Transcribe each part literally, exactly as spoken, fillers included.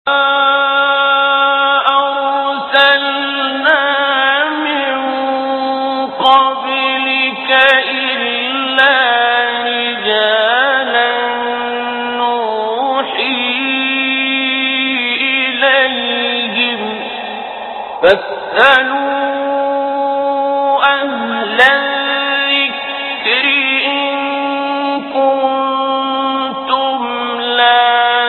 فاسألوا أهل الذكر إن كنتم لا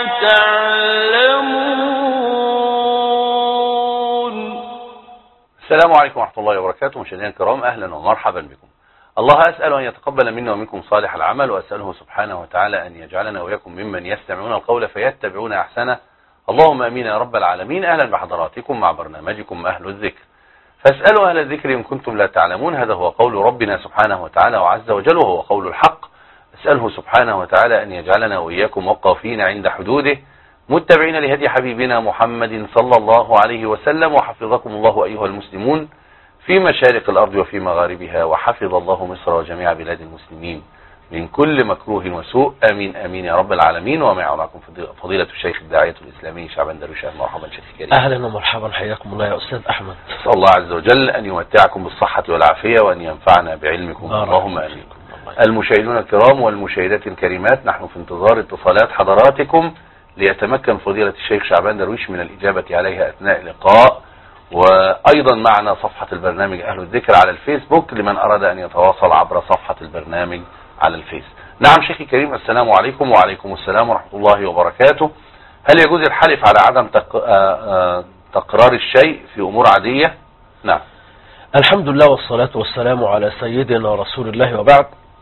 تعلمون. السلام عليكم ورحمة الله وبركاته. مشاهدينا الكرام، أهلا ومرحبا بكم. الله أسأل أن يتقبل منا ومنكم صالح العمل، وأسأله سبحانه وتعالى أن يجعلنا وإياكم ممن يستمعون القول فيتبعون أحسنه. اللهم امين يا رب العالمين. اهلا بحضراتكم مع برنامجكم اهل الذكر. فاسألوا اهل الذكر ان كنتم لا تعلمون. هذا هو قول ربنا سبحانه وتعالى وعز وجل، وهو قول الحق. اسأله سبحانه وتعالى ان يجعلنا واياكم وقافين عند حدوده، متبعين لهدي حبيبنا محمد صلى الله عليه وسلم. وحفظكم الله ايها المسلمون في مشارق الارض وفي مغاربها، وحفظ الله مصر وجميع بلاد المسلمين من كل مكروه وسوء. امين امين يا رب العالمين. ومع معكم فضيلة الشيخ الداعية الاسلامي شعبان درويش. مرحبا شيخ كريم. اهلا ومرحبا، حياكم الله يا استاذ احمد. اسال الله عز وجل ان يمتعكم بالصحة والعافية وان ينفعنا بعلمكم، اللهم امين. المشاهدون الكرام والمشاهدات الكريمات، نحن في انتظار اتصالات حضراتكم ليتمكن فضيلة الشيخ شعبان درويش من الاجابة عليها اثناء اللقاء. وايضا معنا صفحة البرنامج اهل الذكر على الفيسبوك لمن اراد ان يتواصل عبر صفحة البرنامج على الفيس. نعم شيخي الكريم، السلام عليكم. وعليكم السلام ورحمة الله وبركاته. هل يجوز الحلف على عدم تق... تقرار الشيء في أمور عادية؟ نعم. الحمد لله والصلاة والسلام على سيدنا رسول الله، وبعد.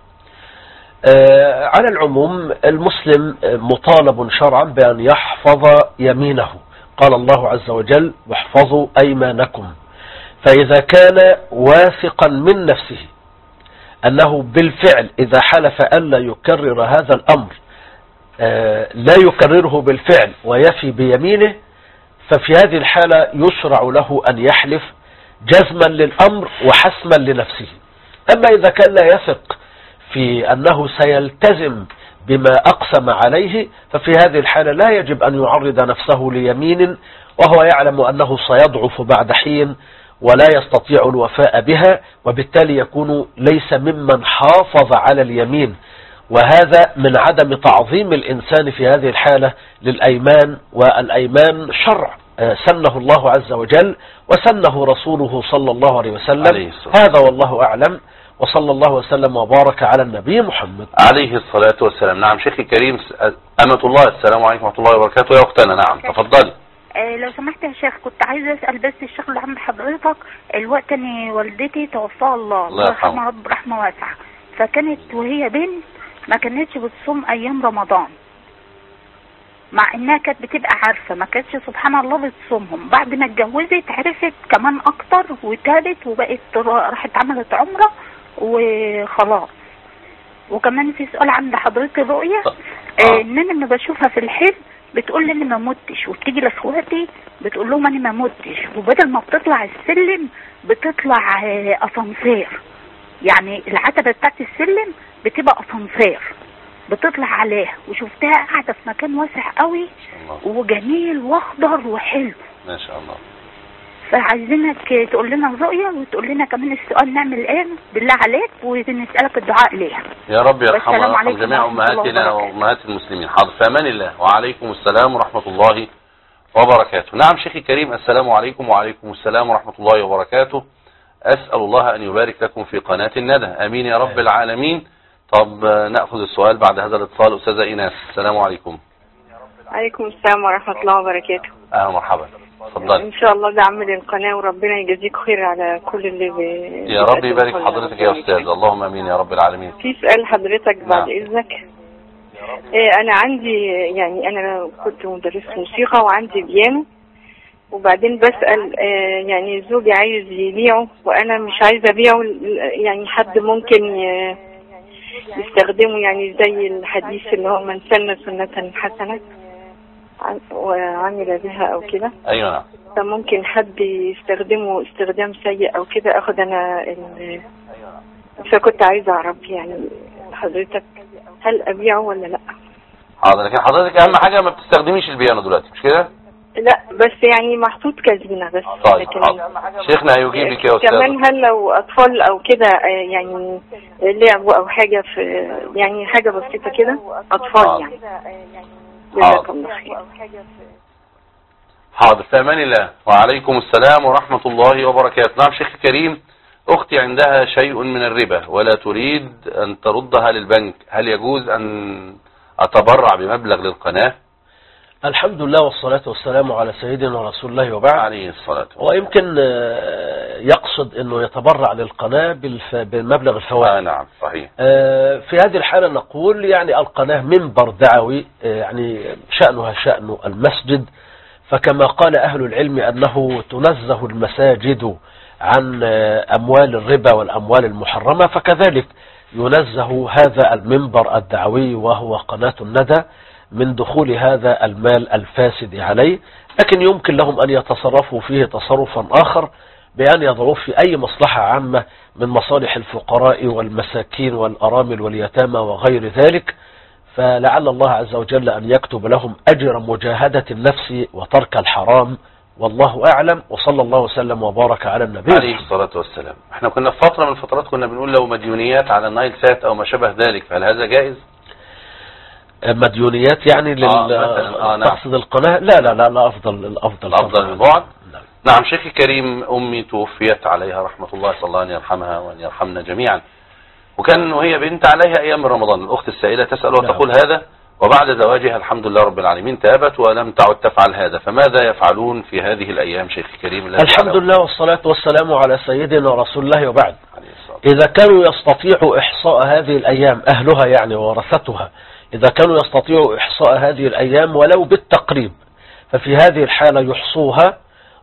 على العموم المسلم مطالب شرعا بأن يحفظ يمينه. قال الله عز وجل: واحفظوا أيمانكم. فإذا كان واثقا من نفسه أنه بالفعل إذا حلف ألا يكرر هذا الأمر لا يكرره بالفعل ويفي بيمينه، ففي هذه الحالة يشرع له أن يحلف جزما للأمر وحسما لنفسه. أما إذا كان لا يثق في أنه سيلتزم بما أقسم عليه، ففي هذه الحالة لا يجب أن يعرض نفسه ليمين وهو يعلم أنه سيضعف بعد حين ولا يستطيع الوفاء بها، وبالتالي يكون ليس ممن حافظ على اليمين. وهذا من عدم تعظيم الإنسان في هذه الحالة للأيمان، والأيمان شرع سنه الله عز وجل وسنه رسوله صلى الله عليه وسلم. هذا والله أعلم، وصلى الله وسلم وبارك على النبي محمد عليه الصلاة والسلام. نعم شيخي الكريم أمة الله، السلام عليكم ورحمة الله وبركاته. يا أختنا نعم تفضلي. لو سمحت يا شيخ، كنت عايزة أسأل بس الشيخ اللي عند حضرتك. الوقت ان والدتي توفاها الله، الله يرحمها رب رحمة واسعة، فكانت وهي بنت ما كانتش بتصوم أيام رمضان، مع انها كانت بتبقى عارفة، ما كانتش سبحان الله بتصومهم. بعد ما اتجوزت عرفت كمان اكتر وتالت، وبقت راحت عملت عمرة وخلاص. وكمان في سؤال عند حضرتك الرؤية، آه ان انا لما بشوفها في الحلم بتقول لي اني ما متش، وبتيجي لاخواتي بتقول لهم اني ما متش، وبدل ما بتطلع السلم بتطلع اسانسير، يعني العتبة بتاعت السلم بتبقى اسانسير بتطلع عليها. وشفتها قاعدة في مكان واسع قوي وجميل واخضر وحلو ما شاء الله. فعايزينك تقول لنا الرؤية وتقول لنا كمان السؤال نعمل ايه بالله عليك، ونسألك الدعاء ليها. يا رب يرحمها ويرحم جميع امهاتنا وامهات المسلمين. حاضر، في امان الله. وعليكم السلام ورحمة الله وبركاته. نعم شيخي الكريم، السلام عليكم. وعليكم السلام ورحمة الله وبركاته. اسأل الله ان يبارك لكم في قناة الندى، امين يا رب العالمين. طب نأخذ السؤال بعد هذا الاتصال. أستاذة إيناس، السلام عليكم. عليكم السلام ورحمة الله وبركاته. أهلا مرحبا، اتفضلي. إن شاء الله دعم للقناة، وربنا يجزيك خير على كل اللي ب... يا رب يبارك حضرتك يا أستاذ، اللهم أمين يا رب العالمين. في سؤال حضرتك بعد نعم. إذنك. إيه، أنا عندي يعني أنا كنت مدرس موسيقى وعندي بيانو، وبعدين بسأل إيه يعني زوجي عايز يبيعه وأنا مش عايزة أبيعه، يعني حد ممكن ي... يستخدموا يعني زي الحديث اللي هو من سن سنة حسنة وعمل بها او كده. ايوه نعم. فممكن حد يستخدمه استخدام سيء او كده، اخد انا ال... فكنت عايزة اعرف يعني حضرتك هل ابيعه ولا لا؟ حاضر، لكن حضرتك اهم حاجة ما بتستخدميش البيانو دلوقتي، مش كده؟ لا بس يعني محطوط كزينة بس. طيب لكن شيخنا هيجيبك يا أستاذ. كمان هل لو أطفال أو كده يعني لعبوا أو حاجة في يعني حاجة بسيطة كده أطفال حاضر. يعني جزاكم الله خير. حاضر في أمان الله. وعليكم السلام ورحمة الله وبركاته. نعم شيخ كريم، أختي عندها شيء من الربا ولا تريد أن تردها للبنك، هل يجوز أن أتبرع بمبلغ للقناة؟ الحمد لله والصلاة والسلام على سيدنا رسول الله وبعد. عليه الصلاة والسلام. ويمكن يقصد أنه يتبرع للقناة بالمبلغ الفوائد. آه نعم صحيح. في هذه الحالة نقول يعني القناة منبر دعوي، يعني شأنها شأن المسجد، فكما قال أهل العلم أنه تنزه المساجد عن أموال الربا والأموال المحرمة، فكذلك ينزه هذا المنبر الدعوي وهو قناة الندى من دخول هذا المال الفاسد عليه، لكن يمكن لهم أن يتصرفوا فيه تصرفا آخر بأن يضعوه في أي مصلحة عامة من مصالح الفقراء والمساكين والأرامل واليتامى وغير ذلك، فلعل الله عز وجل أن يكتب لهم أجر مجاهدة النفس وترك الحرام، والله أعلم. وصلى الله وسلم وبارك على النبي عليه الصلاة والسلام. احنا كنا في فترة من الفترات كنا بنقول لو مديونيات على النايل سات أو ما شابه ذلك، فهل هذا جائز؟ مديونيات يعني لل آه آه تقصد القناة؟ لا لا لا لا أفضل الأفضل الأفضل من بعد. نعم شيخي كريم، أمي توفيت عليها رحمة الله، صلى الله أن يرحمها وأن يرحمنا جميعا، وكان وهي بنت عليها أيام رمضان. الأخت السائلة تسأل وتقول نعم. هذا وبعد زواجها الحمد لله رب العالمين تابت ولم تعد تفعل هذا، فماذا يفعلون في هذه الأيام شيخي كريم؟ الحمد لله والصلاة والسلام على سيدنا رسول الله وبعد. إذا كانوا يستطيعوا إحصاء هذه الأيام أهلها يعني ورثتها، إذا كانوا يستطيعوا إحصاء هذه الأيام ولو بالتقريب، ففي هذه الحالة يحصوها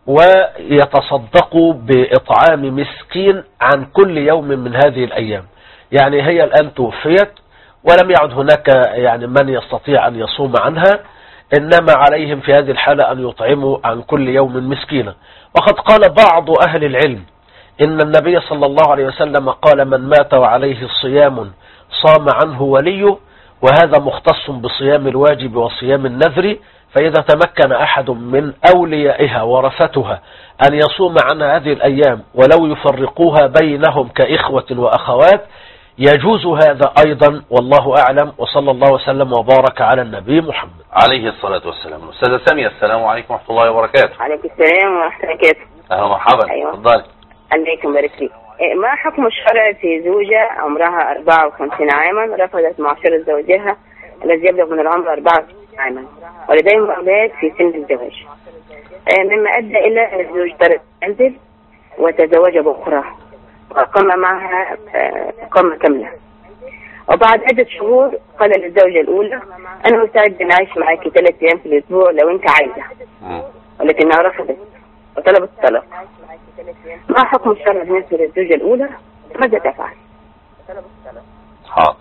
ويتصدقوا بإطعام مسكين عن كل يوم من هذه الأيام. يعني هي الآن توفيت ولم يعد هناك يعني من يستطيع أن يصوم عنها، إنما عليهم في هذه الحالة أن يطعموا عن كل يوم مسكينا. وقد قال بعض أهل العلم إن النبي صلى الله عليه وسلم قال من مات وعليه صيام صام عنه وليه، وهذا مختص بصيام الواجب وصيام النذر، فإذا تمكن أحد من أوليائها ورثتها أن يصوم عن هذه الأيام ولو يفرقوها بينهم كإخوة وأخوات يجوز هذا أيضا، والله أعلم. وصلى الله وسلم وبارك على النبي محمد عليه الصلاة والسلام. أستاذة سامية، السلام عليكم ورحمة الله وبركاته. عليكم السلام ورحمة الله وبركاته. أهلا مرحبا. أيوة. تفضلي. عليكم بارك فيك. ما حكم الشرع في زوجة عمرها أربعة وخمسين عاما رفضت معاشرة زوجها الذي يبلغ من العمر أربعة وستين عاما ولديهم أولاد في سن الزواج، مما أدى إلى أن الزوج ترك المنزل وتزوج بأخرى وقام معها إقامة كاملة، وبعد عدة شهور قال للزوجة الأولى أنا مستعد أن أعيش معك ثلاث أيام في الأسبوع لو أنت عايزة، ولكنها رفضت وطلبت الطلاق. ما حكم الشرع بالنسبة للزوجة الأولى؟ ماذا تفعل؟ حاضر.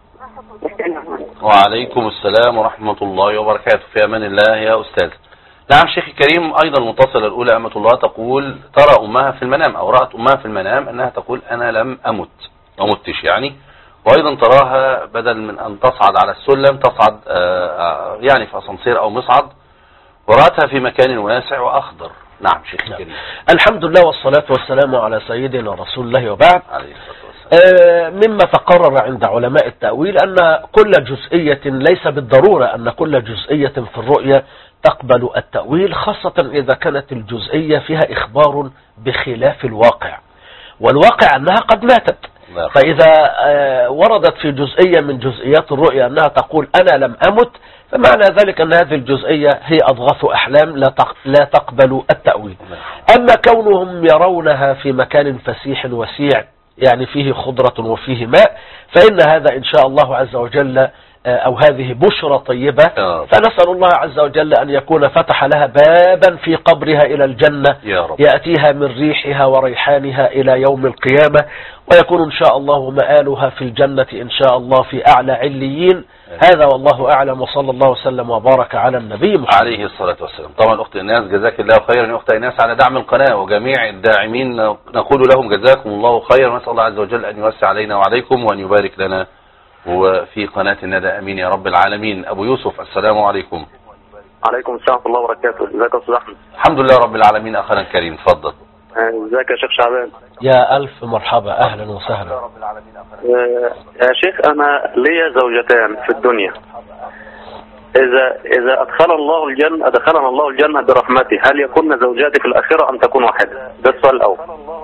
وعليكم السلام ورحمة الله وبركاته. في أمان الله يا أستاذ. نعم شيخي كريم، أيضا المتصلة الأولى أمة الله تقول ترى أمها في المنام أو رأت أمها في المنام أنها تقول أنا لم أمت ومتش يعني، وأيضا تراها بدل من أن تصعد على السلم تصعد يعني في أسانسير أو مصعد، ورأتها في مكان واسع وأخضر. نعم شيخي نعم. كريم. الحمد لله والصلاة والسلام على سيدنا رسول الله وبعد. عليه الصلاة والسلام. آه مما تقرر عند علماء التأويل أن كل جزئية ليس بالضرورة أن كل جزئية في الرؤية تقبل التأويل، خاصة إذا كانت الجزئية فيها إخبار بخلاف الواقع، والواقع أنها قد ماتت. فإذا آه وردت في جزئية من جزئيات الرؤية أنها تقول أنا لم أمت، فمعنى ذلك أن هذه الجزئية هي أضغاث أحلام لا تقبل التأويل. أما كونهم يرونها في مكان فسيح وسيع يعني فيه خضرة وفيه ماء، فإن هذا إن شاء الله عز وجل أو هذه بشرى طيبة، فنسأل الله عز وجل أن يكون فتح لها بابا في قبرها إلى الجنة يأتيها من ريحها وريحانها إلى يوم القيامة، ويكون إن شاء الله مآلها في الجنة إن شاء الله في أعلى عليين. هذا والله أعلم، وصلى الله وسلم وبارك على النبي محمد عليه الصلاة والسلام. طبعا أخت إناس جزاك الله خيرا يا أخت إناس على دعم القناة، وجميع الداعمين نقول لهم جزاكم الله خيرا، ونسأل الله عز وجل أن يوسع علينا وعليكم وأن يبارك لنا وفي قناة الندى، أمين يا رب العالمين. أبو يوسف، السلام عليكم. عليكم السلام ورحمة الله وبركاته. ازيك يا استاذ احمد؟ الحمد لله رب العالمين. اخانا الكريم اتفضل. ازيك يا شيخ شعبان؟ يا ألف مرحبا، أهلا وسهلا. آه، يا شيخ أنا ليا زوجتان في الدنيا، إذا إذا أدخل الله الجنة أدخلنا الله الجنة برحمته، هل يكون زوجاتي في الآخرة أم تكون واحدة؟ ده السؤال الأول.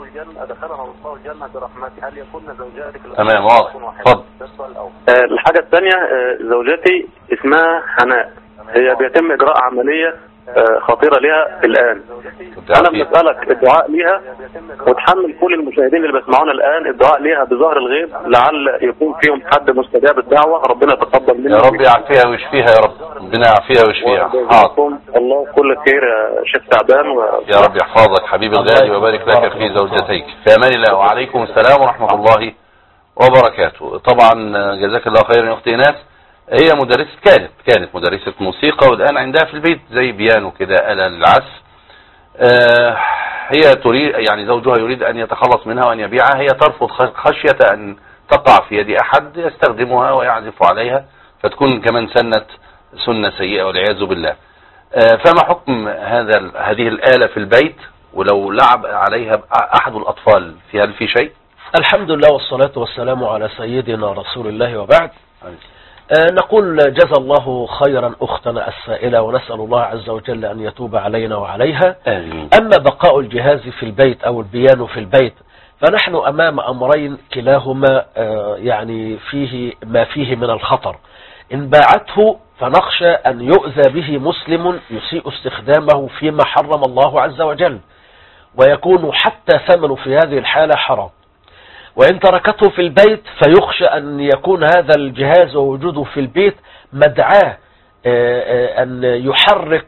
تمام واضح. اتفضل. آه، الحاجة الثانية، آه، زوجتي اسمها حناء، هي بيتم إجراء عملية آه، خطيرة لها الآن. أنا بسألك الدعاء ليها، وتحمل كل المشاهدين اللي بيسمعونا الآن الدعاء ليها بظهر الغيب، لعل يكون فيهم حد مستجاب الدعوة، ربنا يتقبل منه. يا رب يعافيها ويشفيها يا رب، ربنا يعافيها ويشفيها. حاضر. الله كل خير يا شيخ تعبان و... يا رب يحفظك حبيبي الغالي ويبارك لك في زوجتيك. في أمان الله. وعليكم السلام ورحمة الله وبركاته. طبعا جزاك الله خيرا يا أختي ناس. هي مدرسة كانت كانت مدرسة موسيقى، والآن عندها في البيت زي بيانو كده، آلة للعزف. آه هي تريد، يعني زوجها يريد أن يتخلص منها وأن يبيعها. هي ترفض خشية أن تقع في يد أحد يستخدمها ويعزف عليها فتكون كمان سنة سنة سيئة والعياذ بالله. آه فما حكم هذا هذه الآلة في البيت، ولو لعب عليها أحد الأطفال في هل في شيء؟ الحمد لله والصلاة والسلام على سيدنا رسول الله، وبعد. آه نقول جزا الله خيرا أختنا السائلة، ونسأل الله عز وجل أن يتوب علينا وعليها. آمين. أما بقاء الجهاز في البيت أو البيانو في البيت، فنحن أمام أمرين كلاهما آه يعني فيه ما فيه من الخطر. إن باعته فنخشى أن يؤذى به مسلم يسيء استخدامه فيما حرم الله عز وجل، ويكون حتى ثمنه في هذه الحالة حرام. وإن تركته في البيت فيخشى أن يكون هذا الجهاز ووجوده في البيت مدعاة أن يحرك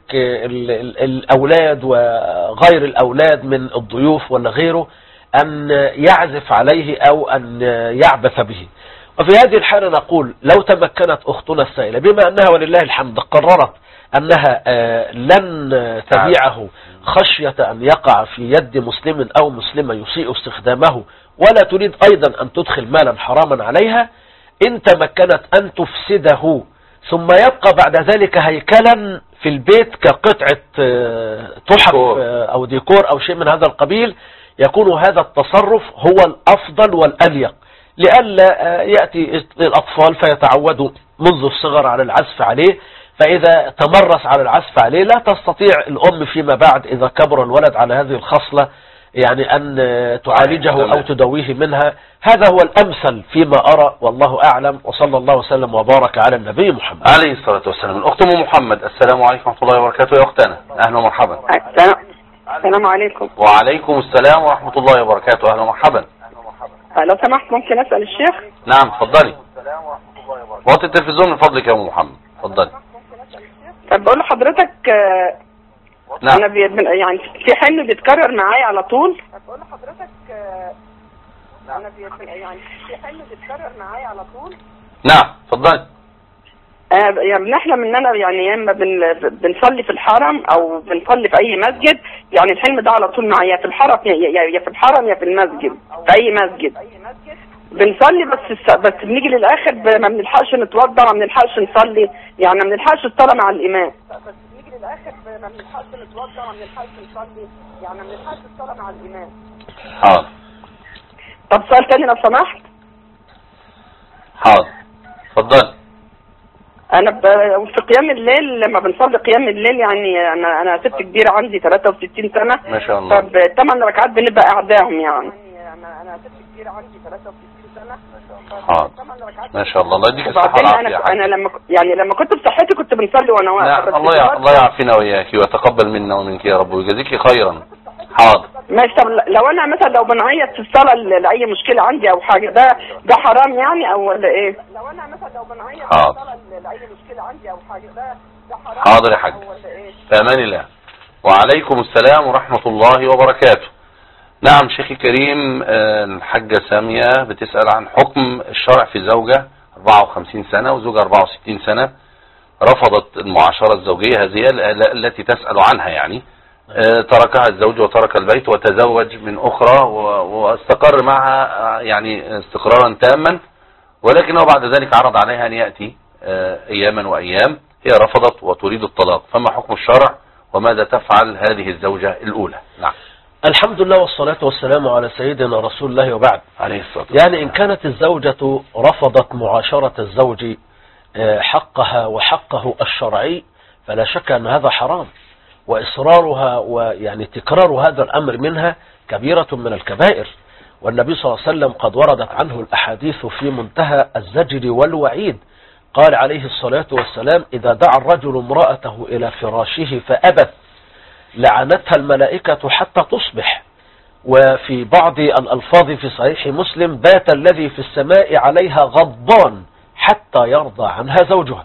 الأولاد وغير الأولاد من الضيوف ولا غيره أن يعزف عليه أو أن يعبث به. وفي هذه الحالة نقول لو تمكنت أختنا السائلة، بما أنها ولله الحمد قررت أنها لن تبيعه خشية أن يقع في يد مسلم أو مسلمة يسيء استخدامه، ولا تريد أيضا أن تدخل مالا حراما عليها، إن تمكنت أن تفسده ثم يبقى بعد ذلك هيكلا في البيت كقطعة تحف أو ديكور أو شيء من هذا القبيل، يكون هذا التصرف هو الأفضل والأليق، لئلا يأتي الأطفال فيتعودوا منذ الصغر على العزف عليه، فإذا تمرس على العزف عليه لا تستطيع الأم فيما بعد إذا كبر الولد على هذه الخصلة يعني أن تعالجه أو تدويه منها. هذا هو الأمثل فيما أرى، والله أعلم، وصلى الله وسلم وبارك على النبي محمد عليه الصلاة والسلام. الأخت أم محمد، السلام عليكم ورحمة الله وبركاته. يا أختنا أهلا ومرحبا. السلام عليكم. وعليكم السلام ورحمة الله وبركاته. أهلا ومرحبا. لو سمحت ممكن أسأل الشيخ؟ نعم اتفضلي. وطي التلفزيون من فضلك يا أم محمد، اتفضلي. طب بقول لحضرتك نعم. أنا بي... يعني في حلم بيتكرر معايا على طول. بقول لحضرتك أنا بي... يعني في حلم بيتكرر معايا على طول. نعم اتفضلي. آه يعني بنحلم ان انا يعني يا اما بن... بنصلي في الحرم او بنصلي في اي مسجد، يعني الحلم ده على طول معايا في الحرم، يا... يا في الحرم يا في المسجد، في اي مسجد بنصلي، بس بس بنيجي للاخر ما بنلحقش نتوضا، ما بنلحقش نصلي، يعني ما بنلحقش الصلاه مع الامام. بس بنيجي للاخر ما بنلحقش نتوضا، ما بنلحقش نصلي، يعني ما بنلحقش الصلاه مع الامام. حاضر. طب سؤال تاني لو سمحت. حاضر اتفضل. انا ب... في قيام الليل لما بنصلي قيام الليل، يعني انا انا ست كبيره عندي ثلاثة وستين سنة ما شاء الله. طب ثمان ركعات بنبقى قاعداهم، يعني انا انا ست كبيره عندي ثلاثة وستين سنة. حاضر ما شاء الله. الله يديك الصحة والعافية. انا انا لما يعني لما كنت بصحتي كنت بنصلي وانا واقفه. نعم. الله يع... الله يعافينا وإياك ويتقبل منا ومنك يا رب ويجزيك خيرا. حاضر ماشي. طب لو انا مثلا لو بنعيط في الصلاه لاي مشكله عندي او حاجه، ده ده حرام يعني او ولا ايه؟ لو انا مثلا لو بنعيط في الصلاه لاي مشكله عندي او حاجه، ده ده حرام. حاضر يا حاج. في امان الله. وعليكم السلام ورحمه الله وبركاته. نعم شيخي الكريم، الحاجه ساميه بتسال عن حكم الشرع في زوجه أربعة وخمسين سنة وزوجة أربعة وستين سنة رفضت المعاشره الزوجيه، هذه التي تسال عنها، يعني تركها الزوج وترك البيت وتزوج من أخرى واستقر معها يعني استقرارا تاما، ولكنه بعد ذلك عرض عليها أن يأتي أياما وأيام هي رفضت وتريد الطلاق، فما حكم الشرع وماذا تفعل هذه الزوجة الأولى؟ نعم. الحمد لله والصلاة والسلام على سيدنا رسول الله وبعد. عليه الصلاة والسلام. يعني إن كانت الزوجة رفضت معاشرة الزوج حقها وحقه الشرعي فلا شك أن هذا حرام، وإصرارها ويعني تكرار هذا الأمر منها كبيرة من الكبائر، والنبي صلى الله عليه وسلم قد وردت عنه الأحاديث في منتهى الزجر والوعيد. قال عليه الصلاة والسلام: إذا دعا الرجل امرأته إلى فراشه فأبت لعنتها الملائكة حتى تصبح. وفي بعض الألفاظ في صحيح مسلم: بات الذي في السماء عليها غضبان حتى يرضى عنها زوجها.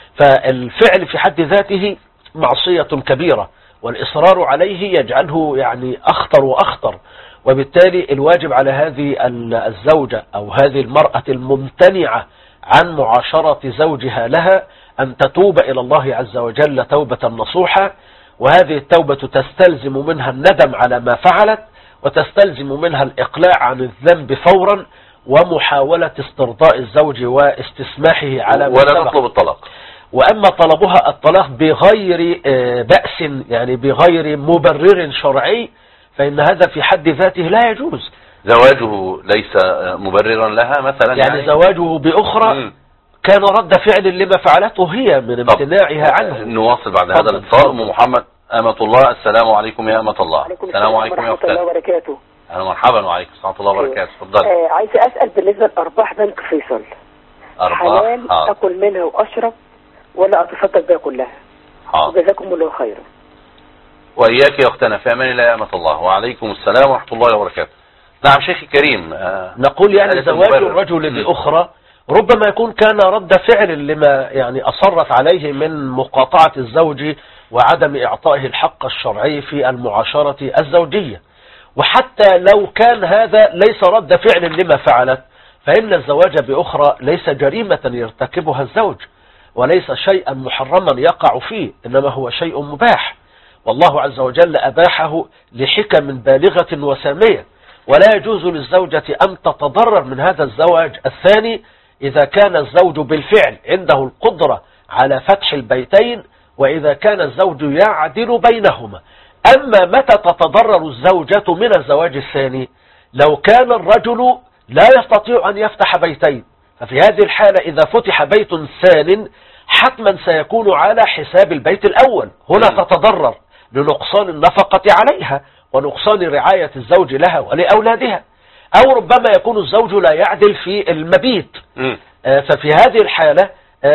فالفعل في حد ذاته معصية كبيرة، والإصرار عليه يجعله يعني أخطر وأخطر، وبالتالي الواجب على هذه الزوجة أو هذه المرأة الممتنعة عن معاشرة زوجها لها أن تتوب إلى الله عز وجل توبة نصوحة، وهذه التوبة تستلزم منها الندم على ما فعلت، وتستلزم منها الإقلاع عن الذنب فورا، ومحاولة استرضاء الزوج واستسماحه على ما ولا تطلب الطلاق. وأما طلبها الطلاق بغير بأس يعني بغير مبرر شرعي فإن هذا في حد ذاته لا يجوز. زواجه ليس مبررا لها مثلا، يعني, يعني زواجه بأخرى م. كان رد فعل لما فعلته هي من امتناعها عنه. نواصل بعد هذا الاتصال. أم محمد أمة الله، السلام عليكم يا أمة الله. السلام عليكم يا أستاذ. وبركاته. أهلا مرحبا وعليكم ورحمة الله وبركاته. تفضل. آه عايز أسأل بالنسبة لأرباح بنك فيصل. أرباح حلال أكل منها وأشرب ولا أتصدق بها كلها؟ حاضر. جزاكم الله خيرا. وإياك يا أختنا، في أمان الله يا أمة الله. وعليكم السلام ورحمة الله وبركاته. نعم شيخي الكريم. آه نقول يعني زواج الرجل بأخرى ربما يكون كان رد فعل لما يعني أصرت عليه من مقاطعة الزوج وعدم إعطائه الحق الشرعي في المعاشرة الزوجية. وحتى لو كان هذا ليس رد فعل لما فعلت فإن الزواج بأخرى ليس جريمة يرتكبها الزوج، وليس شيئا محرما يقع فيه، إنما هو شيء مباح، والله عز وجل أباحه لحكم بالغة وسامية. ولا يجوز للزوجة أن تتضرر من هذا الزواج الثاني إذا كان الزوج بالفعل عنده القدرة على فتح البيتين، وإذا كان الزوج يعدل بينهما. أما متى تتضرر الزوجة من الزواج الثاني؟ لو كان الرجل لا يستطيع أن يفتح بيتين، ففي هذه الحالة إذا فتح بيت ثان حتما سيكون على حساب البيت الأول. هنا تتضرر لنقصان النفقة عليها ونقصان رعاية الزوج لها ولأولادها، أو ربما يكون الزوج لا يعدل في المبيت. ففي هذه الحالة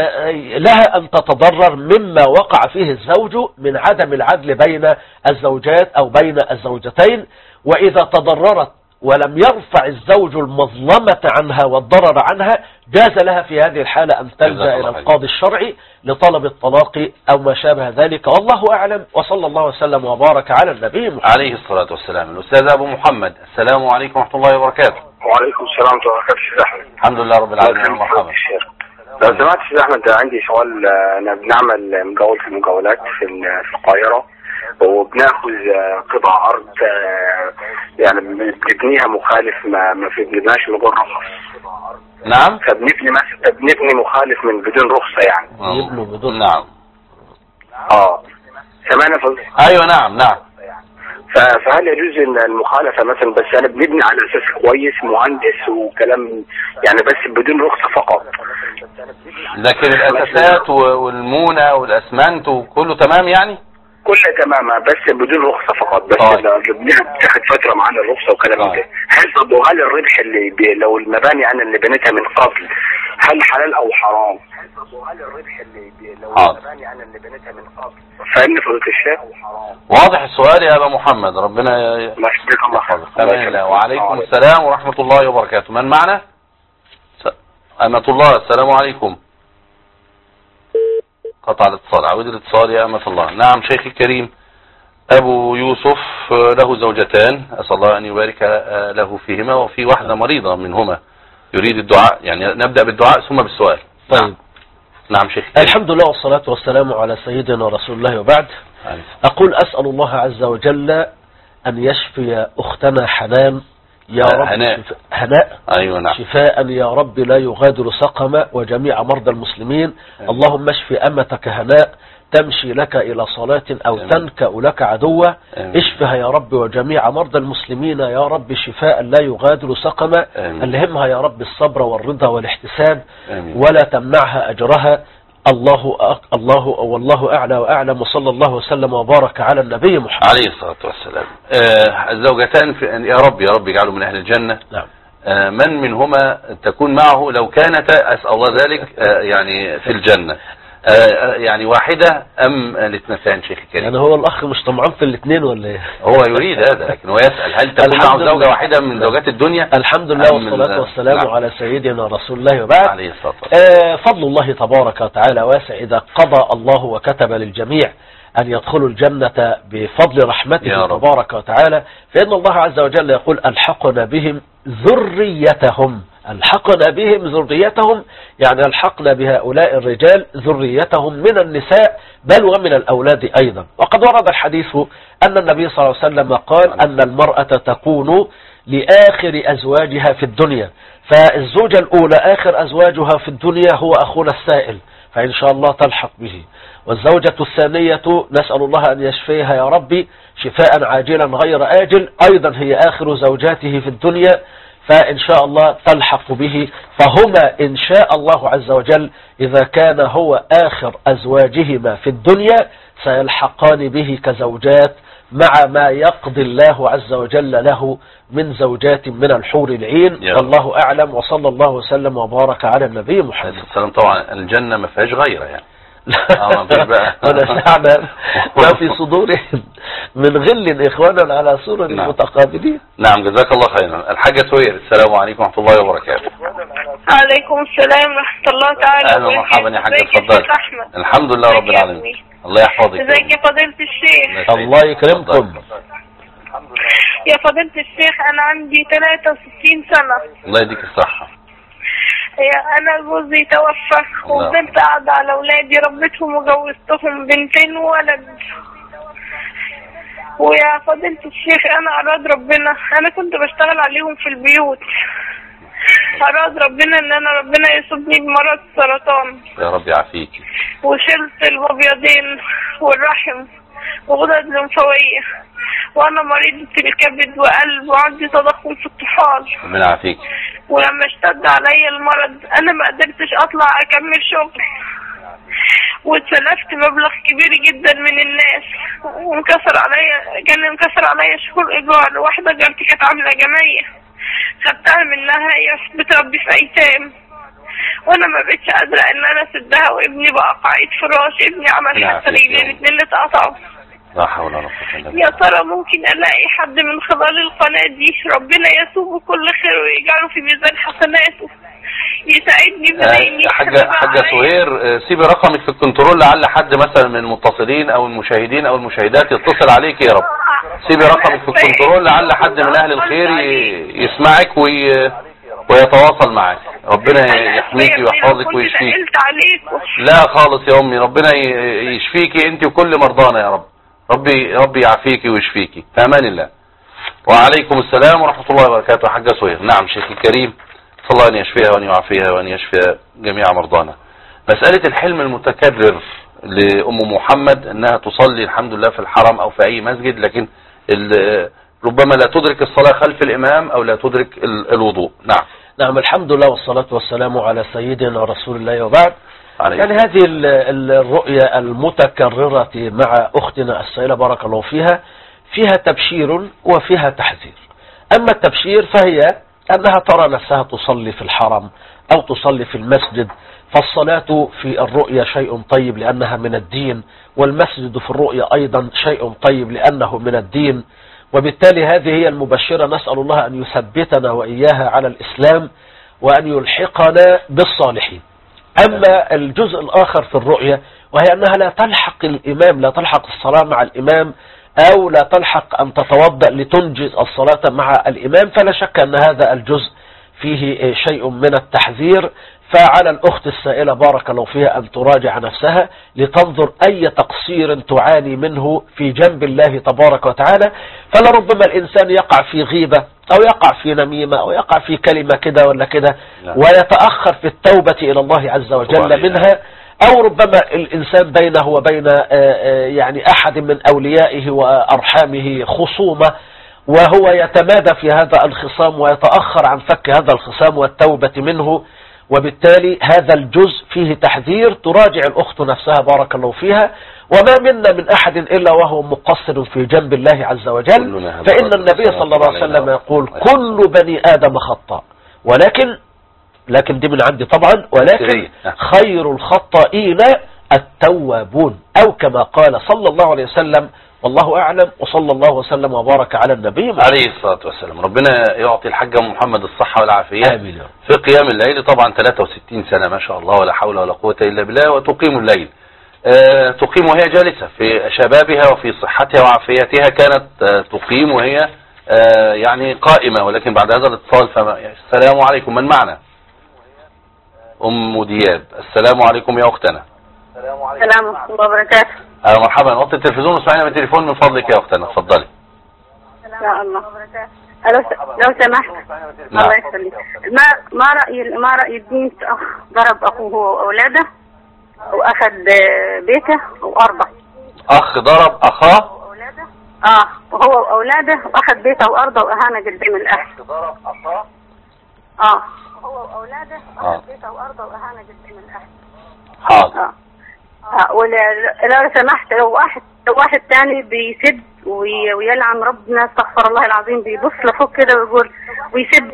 لها أن تتضرر مما وقع فيه الزوج من عدم العدل بين الزوجات أو بين الزوجتين. وإذا تضررت ولم يرفع الزوج المظلمة عنها والضرر عنها جاز لها في هذه الحالة أن تلجأ إلى القاضي الشرعي لطلب الطلاق أو ما شابه ذلك، والله أعلم. وصلى الله وسلم وبارك على النبي محمد عليه الصلاة والسلام. الأستاذ أبو محمد، السلام عليكم ورحمة الله وبركاته. وعليكم السلام ورحمة الله وبركاته. الحمد لله رب العالمين. مرحبا. لو سمعت شيخ أحمد عندي سؤال. أنا بنعمل مجاول في المجاولات في في القاهرة، وبناخذ قطع أرض يعني بنبنيها مخالف ما ما في بنبناش من غير رخص. نعم. فبنبني مثلا بنبني مخالف من بدون رخصة يعني. يبنوا بدون. نعم. اه سمعنا فضل. أيوة نعم نعم. فهل يجوز المخالفة مثلا بس أنا بنبني على أساس كويس مهندس وكلام يعني بس بدون رخصة فقط، لكن الأساسات والمونة والأسمنت وكله تمام يعني؟ كله تمام بس بدون رخصة فقط، بس بنبنيها بتاخد فترة معانا الرخصة وكلام ده. هل طب وهل الربح اللي بي لو المباني أنا اللي بنيتها من قبل هل حلال أو حرام؟ هل الربح اللي بي لو المباني أنا اللي بنيتها من قبل فإن فضيلة الشيخ؟ واضح السؤال يا أبا محمد، ربنا يحفظك الله خير. أمان الله. وعليكم السلام ورحمة الله وبركاته. من معنا؟ أمة الله، السلام عليكم. قطع الاتصال، عود الاتصال يا أمة الله. نعم شيخي الكريم. أبو يوسف له زوجتان، أسأل الله أن يبارك له فيهما، وفي واحدة مريضة منهما يريد الدعاء، يعني نبدأ بالدعاء ثم بالسؤال. طيب. نعم شيخ. الحمد لله والصلاة والسلام على سيدنا رسول الله وبعد. أقول أسأل الله عز وجل أن يشفي أختنا حنان يا رب هناء. شفاء هناء أيوة نعم. شفاء يا رب لا يغادر سقما وجميع مرضى المسلمين. أمين. اللهم اشف أمتك هناء تمشي لك إلى صلاة أو أمين. تنكأ لك عدوة. أمين. اشفها يا رب وجميع مرضى المسلمين يا رب شفاء لا يغادر سقما. ألهمها يا رب الصبر والرضا والاحتساب. أمين. ولا تمنعها أجرها. الله أك... الله والله أعلى وأعلم. وصلى الله وسلم وبارك على النبي محمد عليه الصلاة والسلام. آه الزوجتان في... يا رب يا رب يجعلوا من أهل الجنة. نعم. آه من منهما تكون معه لو كانتا أسأل الله ذلك آه يعني في الجنة آه يعني واحدة أم الاثنتان شيخ الكريم؟ يعني هو الأخ مش طمعان في الاثنين ولا ايه؟ هو يريد هذا لكن هو يسأل هل تكون معه زوجة واحدة من زوجات الدنيا؟ الحمد لله والصلاة والسلام نعم. على سيدنا رسول الله وبعد. عليه الصلاة والسلام. آه فضل الله تبارك وتعالى واسع إذا قضى الله وكتب للجميع أن يدخلوا الجنة بفضل رحمته تبارك وتعالى، فإن الله عز وجل يقول ألحقنا بهم ذريتهم. ألحقنا بهم ذريتهم يعني ألحقنا بهؤلاء الرجال ذريتهم من النساء بل ومن الأولاد أيضا. وقد ورد الحديث أن النبي صلى الله عليه وسلم قال أن المرأة تكون لآخر أزواجها في الدنيا، فالزوجة الأولى آخر أزواجها في الدنيا هو أخونا السائل، فإن شاء الله تلحق به. والزوجة الثانية نسأل الله أن يشفيها يا ربي شفاء عاجلا غير آجل، أيضا هي آخر زوجاته في الدنيا، فإن شاء الله تلحق به. فهما إن شاء الله عز وجل إذا كان هو آخر أزواجهما في الدنيا سيلحقان به كزوجات مع ما يقضي الله عز وجل له من زوجات من الحور العين. والله أعلم. وصلى الله وسلم وبارك على النبي محمد. السلام. طبعا الجنة ما فيهاش غيرة يعني. ونزعنا ما في صدورهم من غل إخوانا على سرر نعم. متقابلين. نعم جزاك الله خيرا. الحاجة سوير السلام عليكم ورحمة الله وبركاته. عليكم السلام ورحمة الله تعالى وبركاته. أهلا ومرحبا يا حاجة اتفضل. الحمد لله رب العالمين. الله يحفظك. ازيك يا فضيلة الشيخ؟ الله يكرمكم. يا فضيلة الشيخ أنا عندي ثلاثة وستين سنة. الله يديك الصحة. أنا جوزي توفى وفضلت قاعدة على أولادي ربيتهم وجوزتهم بنتين وولد. ويا فضيلة الشيخ أنا أراد ربنا أنا كنت بشتغل عليهم في البيوت، أراد ربنا إن أنا ربنا يصيبني بمرض السرطان يا رب يعافيك، وشلت المبيضين والرحم وغدد لمفاوية وانا مريضة الكبد وقلب وعندي تضخم في الطحال. ربنا يعافيك. ولما اشتد عليا المرض انا ما قدرتش اطلع اكمل شغل واتسلفت مبلغ كبير جدا من الناس وانكسر عليا كان انكسر عليا شهور ايجار. واحدة جارتي كانت عاملة جمعية خدتها منها، هي بتربي في ايتام وانا ما بقتش قادرة ان انا اسدها، وابني بقى قاعد فراش، ابني عمل حتى رجلين اتنين اتقطعوا. لا حول ولا قوة الا بالله. يا ترى ممكن الاقي حد من خلال القناة دي ربنا يسوبه كل خير ويجعله في ميزان حسناته يساعدني بلاقيني حاجة حاجة سهير سيبي رقمك في الكنترول لعل حد مثلا من المتصلين او المشاهدين او المشاهدات يتصل عليك يا رب. سيبي رقمك في الكنترول لعل حد من اهل الخير يسمعك وي... ويتواصل معك. ربنا يحميكي ويحفظك ويشفيك. لا خالص يا امي، ربنا يشفيكي انت وكل مرضانا يا رب. ربي ربي يعافيكي ويشفيكي في امان الله. وعليكم السلام ورحمة الله وبركاته. حاجة سهير. نعم شيخي الكريم، صلى الله أن يشفيها وأن يعافيها وأن يشفي جميع مرضانا. مسألة الحلم المتكرر لأم محمد أنها تصلي الحمد لله في الحرم أو في أي مسجد، لكن ربما لا تدرك الصلاة خلف الإمام أو لا تدرك الوضوء. نعم نعم الحمد لله والصلاة والسلام على سيدنا رسول الله وبعد. يعني هذه الرؤية المتكررة مع أختنا السائلة بارك الله فيها فيها تبشير وفيها تحذير. أما التبشير فهي أنها ترى نفسها تصلي في الحرم أو تصلي في المسجد، فالصلاة في الرؤية شيء طيب لأنها من الدين، والمسجد في الرؤية أيضا شيء طيب لأنه من الدين، وبالتالي هذه هي المبشرة. نسأل الله أن يثبتنا وإياها على الإسلام وأن يلحقنا بالصالحين. أما الجزء الآخر في الرؤية وهي أنها لا تلحق الإمام، لا تلحق الصلاة مع الإمام أو لا تلحق أن تتوضأ لتنجز الصلاة مع الإمام، فلا شك أن هذا الجزء فيه شيء من التحذير. فعلى الأخت السائلة بارك الله فيها أن تراجع نفسها لتنظر أي تقصير تعاني منه في جنب الله تبارك وتعالى. فلربما الإنسان يقع في غيبة أو يقع في نميمة أو يقع في كلمة كده ولا كده ويتأخر في التوبة إلى الله عز وجل منها، أو ربما الإنسان بينه وبين يعني أحد من أوليائه وأرحامه خصومة وهو يتمادى في هذا الخصام ويتأخر عن فك هذا الخصام والتوبة منه، وبالتالي هذا الجزء فيه تحذير. تراجع الأخت نفسها بارك الله فيها، وما منا من أحد إلا وهو مقصر في جنب الله عز وجل، فإن النبي صلى الله عليه وسلم يقول كل بني آدم خطاء، ولكن لكن دي من عندي طبعا، ولكن خير الخطائين التوابون، أو كما قال صلى الله عليه وسلم. والله أعلم، وصلى الله وسلم وبارك على النبي عليه الصلاة والسلام. ربنا يعطي الحاج محمد الصحة والعافية آمين. في قيام الليل، طبعا ثلاثة وستين سنة ما شاء الله ولا حول ولا قوة إلا بالله، وتقيم الليل أه تقيم وهي جالسة في شبابها وفي صحتها وعافيتها، كانت أه تقيم وهي أه يعني قائمة، ولكن بعد هذا الاتصال فما. السلام عليكم، من معنا؟ أم دياب. السلام عليكم يا أختنا. السلام ورحمة الله وبركاته. أهلا مرحبا، وطي التلفزيون واسمعينا من التليفون من فضلك يا أختنا، اتفضلي. إن شاء الله. لو لو سمحت. نعم. الله يخليك. ما ما رأي ما رأي الدين أخ ضرب أخوه وأولاده وأخذ بيته وأرضه. أخ ضرب أخاه. آه وهو وأولاده وأخذ بيته وأرضه وأهانه قدام الأهل. أخ ضرب أخاه. آه هو وأولاده وأخذ بيته وأرضه وأهانه قدام الأهل. حاضر. آه. آه ولو سمحت، لو واحد لو واحد تاني بيسد وي ويلعن ربنا استغفر الله العظيم، بيبص لفوق كده ويقول ويسد.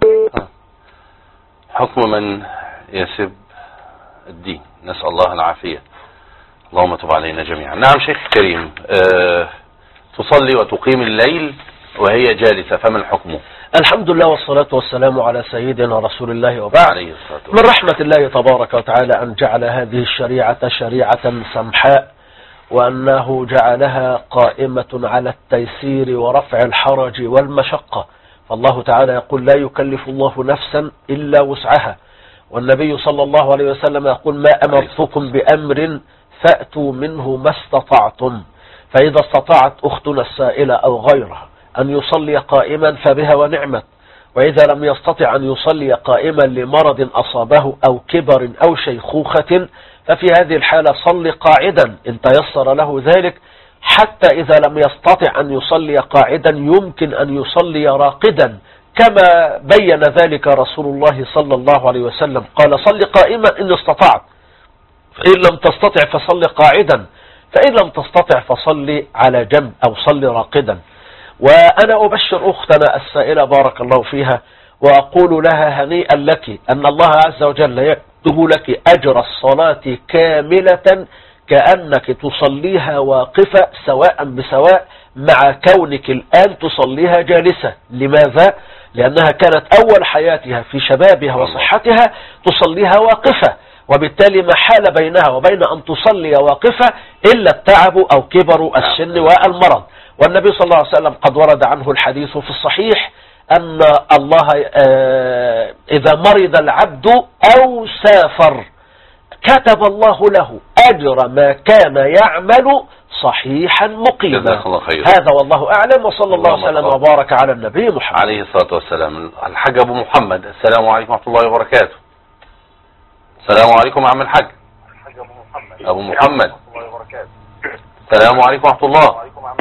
حكم من يسب الدين، نسأل الله العافية، اللهم تب علينا جميعا. نعم شيخ كريم، أه تصلي وتقيم الليل وهي جالسة، فما الحكم؟ الحمد لله والصلاة والسلام على سيدنا رسول الله وبعد. من رحمة الله تبارك وتعالى أن جعل هذه الشريعة شريعة سمحاء، وأنه جعلها قائمة على التيسير ورفع الحرج والمشقة. فالله تعالى يقول لا يكلف الله نفسا إلا وسعها، والنبي صلى الله عليه وسلم يقول ما أمرتكم بأمر فأتوا منه ما استطعتم. فإذا استطاعت أختنا السائلة أو غيرها أن يصلي قائما فبها ونعمت، وإذا لم يستطع أن يصلي قائما لمرض أصابه أو كبر أو شيخوخة، ففي هذه الحالة صلي قاعدا إن تيسر له ذلك، حتى إذا لم يستطع أن يصلي قاعدا يمكن أن يصلي راقدا، كما بين ذلك رسول الله صلى الله عليه وسلم قال صلي قائما إن استطعت، فإن لم تستطع فصلي قاعدا، فإن لم تستطع فصلي على جنب أو صلي راقدا. وأنا أبشر أختنا السائلة بارك الله فيها وأقول لها هنيئا لك أن الله عز وجل يكتب لك أجر الصلاة كاملة كأنك تصليها واقفة سواء بسواء، مع كونك الآن تصليها جالسة. لماذا؟ لأنها كانت أول حياتها في شبابها وصحتها تصليها واقفة، وبالتالي ما حال بينها وبين أن تصلي واقفة إلا التعب أو كبر السن والمرض. والنبي صلى الله عليه وسلم قد ورد عنه الحديث في الصحيح أن الله إذا مرض العبد أو سافر كتب الله له أجر ما كان يعمل صحيحا مقيما. هذا والله أعلم، وصلى الله وسلم وبارك على النبي محمد عليه الصلاة والسلام. الحاج أبو محمد، السلام عليكم ورحمة الله وبركاته. السلام عليكم يا عم الحاج أبو محمد. السلام عليكم ورحمة الله.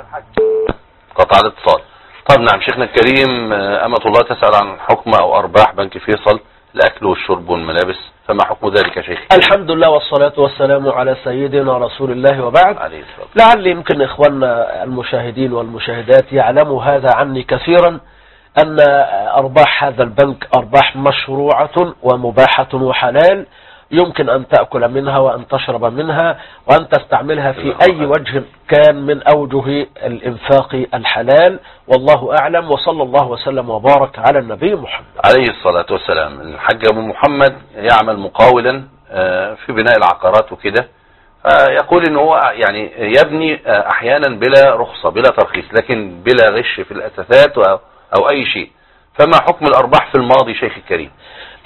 قطع الاتصال. طب نعم شيخنا الكريم، أمة الله تسأل عن حكم أو أرباح بنك فيصل الأكل والشرب والملابس، فما حكم ذلك يا شيخ؟ الحمد لله والصلاة والسلام على سيدنا رسول الله وبعد. لعل يمكن إخواننا المشاهدين والمشاهدات يعلموا هذا عني كثيرا، أن أرباح هذا البنك أرباح مشروعة ومباحة وحلال، يمكن أن تأكل منها وأن تشرب منها وأن تستعملها في أي وجه كان من أوجه الإنفاق الحلال، والله أعلم، وصلى الله وسلم وبارك على النبي محمد عليه الصلاة والسلام. الحاج أبو محمد يعمل مقاولا في بناء العقارات وكده، يقول إن هو يعني يبني أحيانا بلا رخصة بلا ترخيص، لكن بلا غش في الأساسات أو أي شيء. فما حكم الأرباح في الماضي شيخ الكريم؟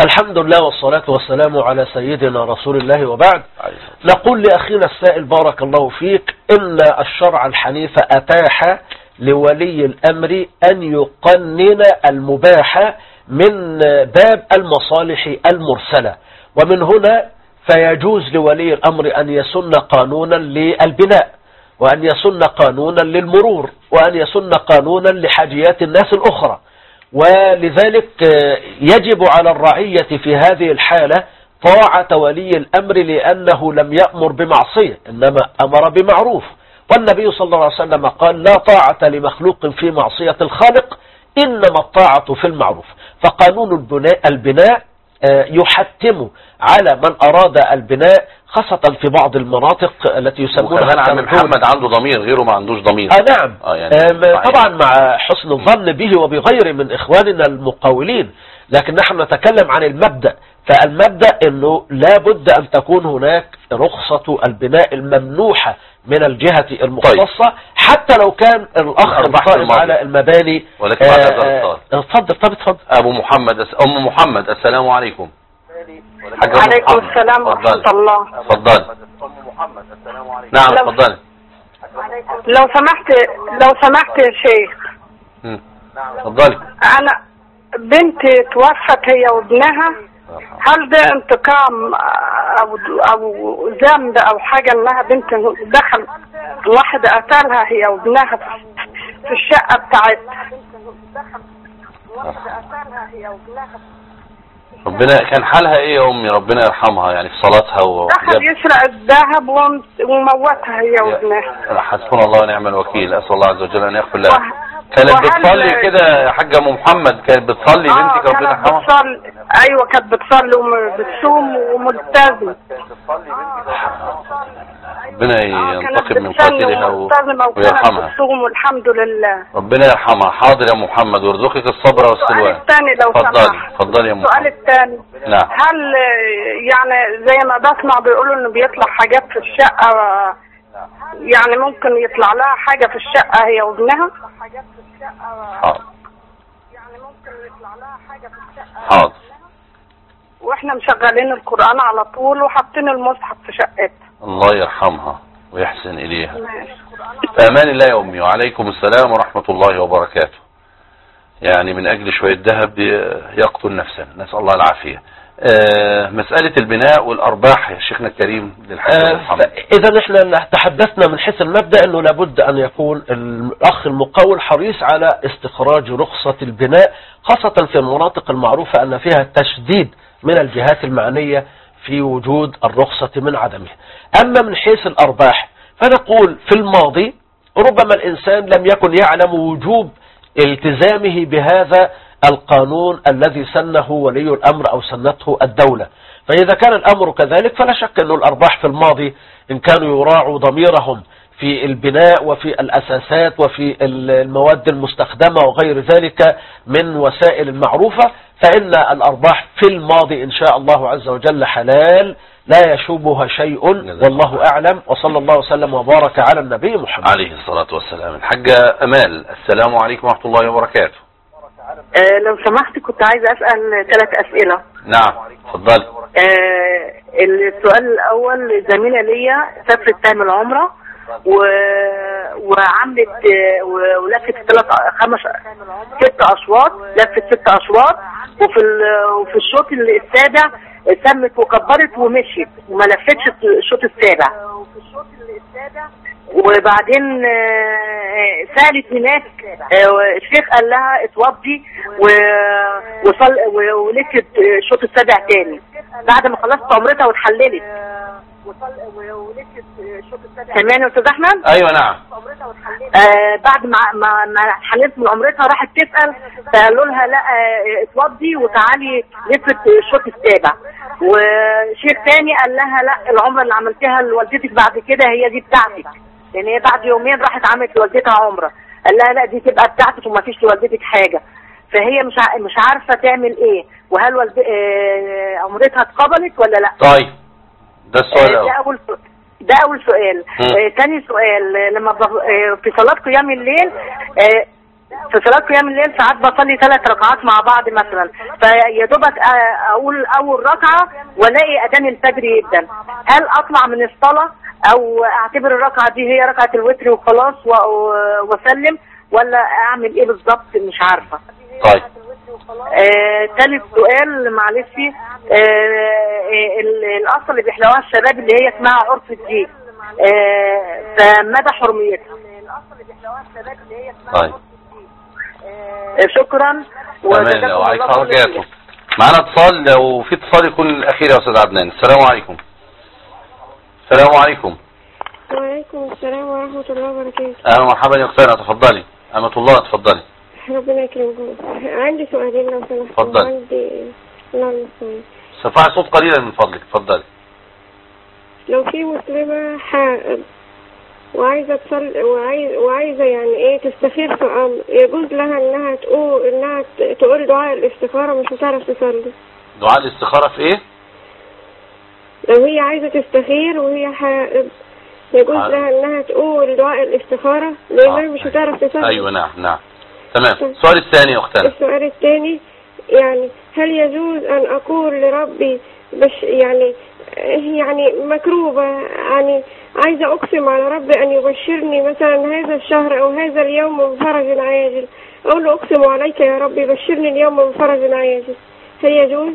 الحمد لله والصلاة والسلام على سيدنا رسول الله، وبعد. نقول لأخينا السائل بارك الله فيك إن الشرع الحنيف أتاح لولي الأمر أن يقنن المباح من باب المصالح المرسلة، ومن هنا فيجوز لولي الأمر أن يسن قانونا للبناء، وأن يسن قانونا للمرور، وأن يسن قانونا لحاجيات الناس الأخرى. ولذلك يجب على الرعية في هذه الحالة طاعة ولي الأمر، لأنه لم يأمر بمعصية إنما أمر بمعروف. والنبي صلى الله عليه وسلم قال: لا طاعة لمخلوق في معصية الخالق، إنما الطاعة في المعروف. فقانون البناء, البناء يحتم على من أراد البناء، خاصة في بعض المناطق التي يسمونها. وكمان عم محمد عنده ضمير، غيره ما عندوش ضمير. آه نعم. آه يعني آه طبعا مع حسن الظن به وبغيره من إخواننا المقاولين، لكن نحن نتكلم عن المبدأ. فالمبدأ أنه لا بد أن تكون هناك رخصة البناء الممنوحة من الجهة المختصة. طيب. حتى لو كان الأخ القائم على المباني. ولكن بعد هذا الصال اتفضل. طب اتفضل. أبو محمد أم محمد السلام عليكم. وعليكم السلام ورحمة الله. اتفضل. نعم اتفضل. لو سمحت لو سمحت يا شيخ. اتفضلي. أنا بنتي توفت هي وابنها، هل ده انتقام او او ذنب او حاجه انها بنت دخل واحد قتلها هي وابنها في الشقه بتاعتها؟ ربنا كان حالها ايه يا امي؟ ربنا يرحمها يعني في صلاتها و... دخل يسرق الذهب وموتها هي وابنها. حسبنا الله ونعم الوكيل. اسال الله عز وجل ان يغفر لها. كانت بتصلي كده يا حاجه ام محمد؟ كانت بتصلي بنتك ربنا يرحمها؟ بتصلي. ايوه كانت بتصلي وبتصوم وملتزمه. ربنا ينتقم من قاتلها ويرحمها. بتصوم والحمد لله. ربنا يرحمها. حاضر يا ام محمد ويرزقك الصبر والسلوان. السؤال الثاني لو سمحت. اتفضلي اتفضلي يا ام محمد. السؤال الثاني. نعم. هل يعني زي ما بسمع بيقولوا انه بيطلع حاجات في الشقه، يعني ممكن يطلع لها حاجه في الشقه هي وابنها؟ حاضر. يعني ممكن يطلع لها حاجه في الشقه. حاضر. واحنا مشغلين القرآن على طول وحاطين المصحف في شقتها. الله يرحمها ويحسن اليها. في امان الله يا امي. وعليكم السلام ورحمة الله وبركاته. يعني من اجل شوية ذهب يقتل نفسا، نسأل الله العافية. آه مسألة البناء والارباح يا شيخنا الكريم للحاج آه اذا احنا تحدثنا من حيث المبدأ انه لابد ان يكون الاخ المقاول حريص على استخراج رخصة البناء، خاصة في المناطق المعروفة ان فيها تشديد من الجهات المعنية في وجود الرخصة من عدمها. أما من حيث الأرباح فنقول في الماضي ربما الإنسان لم يكن يعلم وجوب التزامه بهذا القانون الذي سنه ولي الأمر أو سنته الدولة. فإذا كان الأمر كذلك فلا شك أن الأرباح في الماضي إن كانوا يراعوا ضميرهم في البناء وفي الأساسات وفي المواد المستخدمة وغير ذلك من وسائل المعروفة، فإن الأرباح في الماضي إن شاء الله عز وجل حلال لا يشوبها شيء، والله أعلم. وصلى الله وسلم وبارك على النبي محمد عليه الصلاة والسلام. الحاجة أمال السلام عليكم ورحمة الله وبركاته. آه لو سمحت كنت عايز أسأل ثلاث أسئلة. نعم اتفضل. آه السؤال الأول، زميلة ليا سافرت تعمل عمرة و... وعملت ولفت ثلاث خمس ست اشواط، لفت ست اشواط، وفي ال... وفي الشوط السابع سمت وكبرت ومشيت وما لفتش الشوط السابع. وبعدين سالت هناك الشيخ قال لها اتوضي وصل ولفت الشوط السابع تاني بعد ما خلصت عمرتها واتحللت. سامعني يا استاذ احمد؟ ايوه نعم. آه بعد ما ما ما حللت من عمرتها راحت تسال، فقالوا لها لا آه اتوضي وتعالي لفت الشوط السابع. وشيخ تاني قال لها لا، العمره اللي عملتها لوالدتك بعد كده هي دي بتاعتك، لان يعني هي بعد يومين راحت عملت لوالدتها عمره. قال لها لا دي تبقى بتاعتك وما فيش لوالدتك حاجه. فهي مش مش عارفه تعمل ايه، وهل والد آه عمرتها اتقبلت ولا لا؟ طيب ده السؤال آه ده اول سؤال. ده اول سؤال. آه تاني سؤال، لما بغ... آه في صلاة قيام الليل آه في صلاة قيام الليل ساعات بصلي ثلاث ركعات مع بعض مثلا، فيا دوبك اقول اول ركعة والاقي اذان الفجر جدا، هل اطلع من الصلاة او اعتبر الركعة دي هي ركعة الوتر وخلاص واسلم، ولا اعمل ايه بالظبط؟ مش عارفة. طيب آه، ثالث سؤال معلش، آه القصة اللي بيحلوها الشباب اللي هي اسمها عرف الدين، آه فمدى حرميتها؟ طيب آه شكرا تمام. وعليك حركاته. معنا اتصال، لو في اتصال يكون الاخير يا استاذ عدنان. السلام عليكم. السلام عليكم. وعليكم السلام ورحمة الله وبركاته. اهلا ومرحبا يا اختنا، تفضلي. أمة الله تفضلي. ربنا يكرمكم. عندي سؤالين لو سمحت. تفضلي. عندي الله المستعان. ارفعي صوت قليلا من فضلك، تفضلي. لو في مسلمة حائض وعايزة تصل وعايز وعايزة يعني ايه تستخير في امر، يجوز لها انها تقول انها تقول دعاء الاستخارة مش هتعرف تصلي؟ دعاء الاستخارة في ايه؟ لو هي عايزة تستخير وهي حائض يجوز ع... لها انها تقول دعاء الاستخارة لانها آه. مش هتعرف تصلي. ايوه نعم نعم تمام. السؤال الثاني يا اختنا. السؤال الثاني يعني هل يجوز ان اقول لربي بش يعني يعني مكروبة، يعني عايزة اقسم على ربي ان يبشرني مثلا هذا الشهر او هذا اليوم من فرج عاجل، اقول له اقسم عليك يا ربي بشرني اليوم من فرج عاجل، هل يجوز؟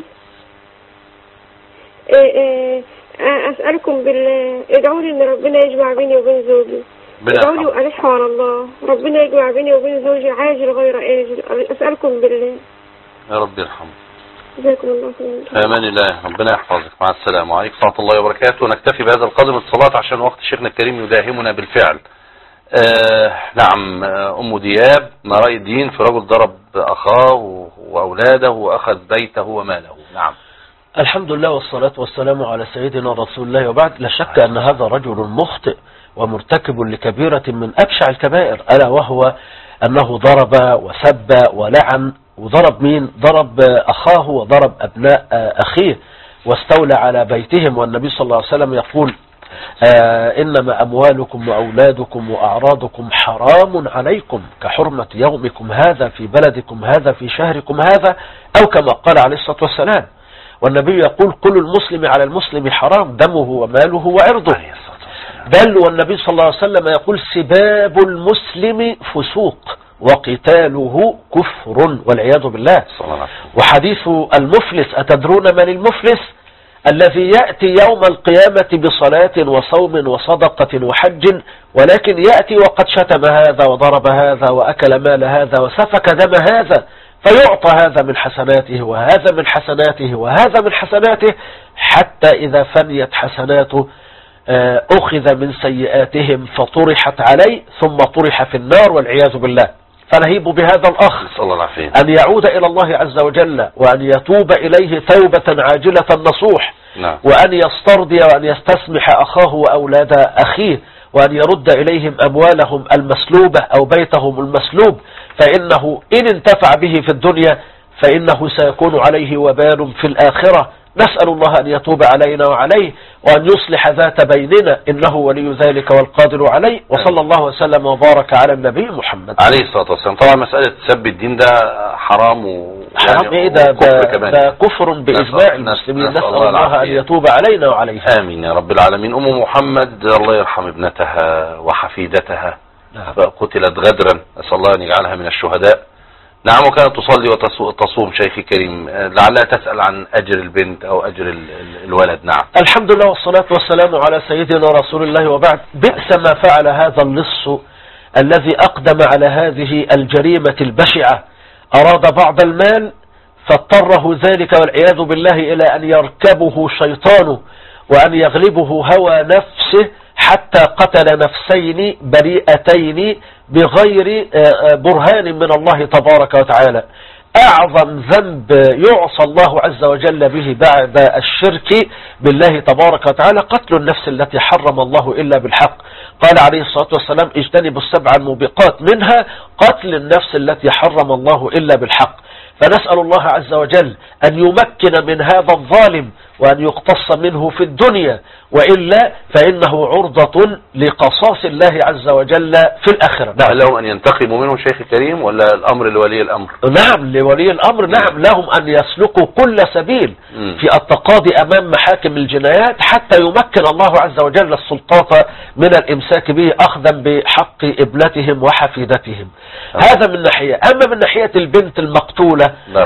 إيه إيه اسألكم بالله ادعوا لي ان ربنا يجمع بيني وبين زوجي، ادعوا لي والح على الله ربنا يجمع بيني وبين زوجي عاجل غير آجل، اسألكم بالله. يا رب يرحمه. جزاكم الله خير. في امان الله، ربنا يحفظك. مع السلامه. وعليكم ورحمه الله وبركاته. نكتفي بهذا القدر من الصلاه عشان وقت شيخنا الكريم يداهمنا بالفعل. آه نعم. آه ام دياب، ما راي الدين في رجل ضرب اخاه واولاده واخذ بيته وماله؟ نعم. الحمد لله والصلاة والسلام على سيدنا رسول الله، وبعد. لا شك أن هذا رجل مخطئ ومرتكب لكبيرة من أبشع الكبائر، ألا وهو أنه ضرب وسب ولعن. وضرب مين؟ ضرب أخاه وضرب أبناء أخيه واستولى على بيتهم. والنبي صلى الله عليه وسلم يقول آه إنما أموالكم وأولادكم وأعراضكم حرام عليكم كحرمة يومكم هذا في بلدكم هذا في شهركم هذا، أو كما قال عليه الصلاة والسلام. والنبي يقول كل المسلم على المسلم حرام دمه وماله وعرضه. بل والنبي صلى الله عليه وسلم يقول سباب المسلم فسوق وقتاله كفر والعياذ بالله. وحديث المفلس، أتدرون من المفلس؟ الذي يأتي يوم القيامة بصلاة وصوم وصدقة وحج، ولكن يأتي وقد شتم هذا وضرب هذا وأكل مال هذا وسفك دم هذا، فيعطى هذا من حسناته وهذا من حسناته وهذا من حسناته، حتى إذا فنيت حسناته أخذ من سيئاتهم فطرحت عليه ثم طرح في النار والعياذ بالله. فنهيب بهذا الأخ أن يعود إلى الله عز وجل وأن يتوب إليه توبة عاجلة نصوح، وأن يسترضي وأن يستسمح أخاه وأولاد أخيه، وأن يرد إليهم أموالهم المسلوبة أو بيتهم المسلوب، فإنه إن انتفع به في الدنيا فإنه سيكون عليه وبال في الآخرة. نسأل الله أن يتوب علينا وعليه وأن يصلح ذات بيننا، إنه ولي ذلك والقادر عليه. وصلى الله وسلم وبارك على النبي محمد عليه الصلاة والسلام. طبعا مسألة سب الدين ده حرام و... حرام ايه ده؟ ده, ده كفر بإجماع المسلمين. نسأل الله, الله أن يتوب علينا وعليه. آمين يا رب العالمين. أم محمد الله يرحم ابنتها وحفيدتها قتلت غدرا، نسأل الله أن يجعلها من الشهداء. نعم. وكانت تصلي وتصوم شيخي كريم، لعلها تسأل عن أجر البنت أو أجر الولد. نعم. الحمد لله والصلاة والسلام على سيدنا رسول الله، وبعد. بئس ما فعل هذا اللص الذي أقدم على هذه الجريمة البشعة. أراد بعض المال فاضطره ذلك والعياذ بالله إلى أن يركبه شيطانه وأن يغلبه هوى نفسه حتى قتل نفسين بريئتين بغير برهان من الله تبارك وتعالى. أعظم ذنب يعصى الله عز وجل به بعد الشرك بالله تبارك وتعالى قتل النفس التي حرم الله إلا بالحق. قال عليه الصلاة والسلام اجتنبوا السبع الموبقات، منها قتل النفس التي حرم الله إلا بالحق. فنسأل الله عز وجل أن يمكن من هذا الظالم وأن يقتص منه في الدنيا، وإلا فإنه عرضة لقصاص الله عز وجل في الآخرة. نعم. لهم أن ينتقموا منه شيخ الكريم ولا الأمر لولي الأمر؟ نعم لولي الأمر. نعم لهم أن يسلكوا كل سبيل في التقاضي أمام محاكم الجنايات حتى يمكن الله عز وجل السلطات من الإمساك به أخذا بحق ابنتهم وحفيدتهم. أه. هذا من ناحية. أما من ناحية البنت المقتولة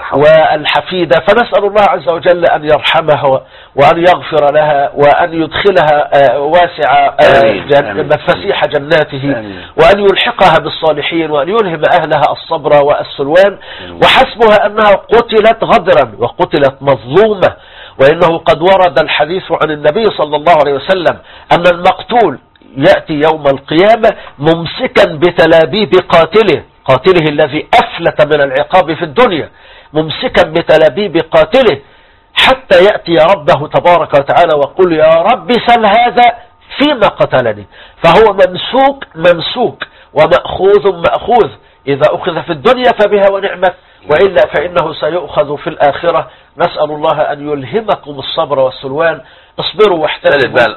والحفيدة فنسأل الله عز وجل أن يرحمها وأن يغفر لها وأن يدخلها واسع جن... فسيح جناته أمين. وأن يلحقها بالصالحين وأن يلهم أهلها الصبر والسلوان. وحسبها أنها قتلت غدرا وقتلت مظلومة، وإنه قد ورد الحديث عن النبي صلى الله عليه وسلم أن المقتول يأتي يوم القيامة ممسكا بتلابيب قاتله قاتله الذي أفلت من العقاب في الدنيا، ممسكا بتلابيب قاتله حتى يأتي ربه تبارك وتعالى وقل يا رب سل هذا فيما قتلني. فهو ممسوك ممسوك ومأخوذ مأخوذ، إذا أخذ في الدنيا فبها ونعمت، وإلا فإنه سيؤخذ في الآخرة. نسأل الله أن يلهمكم الصبر والسلوان. اصبروا واحتسبوا.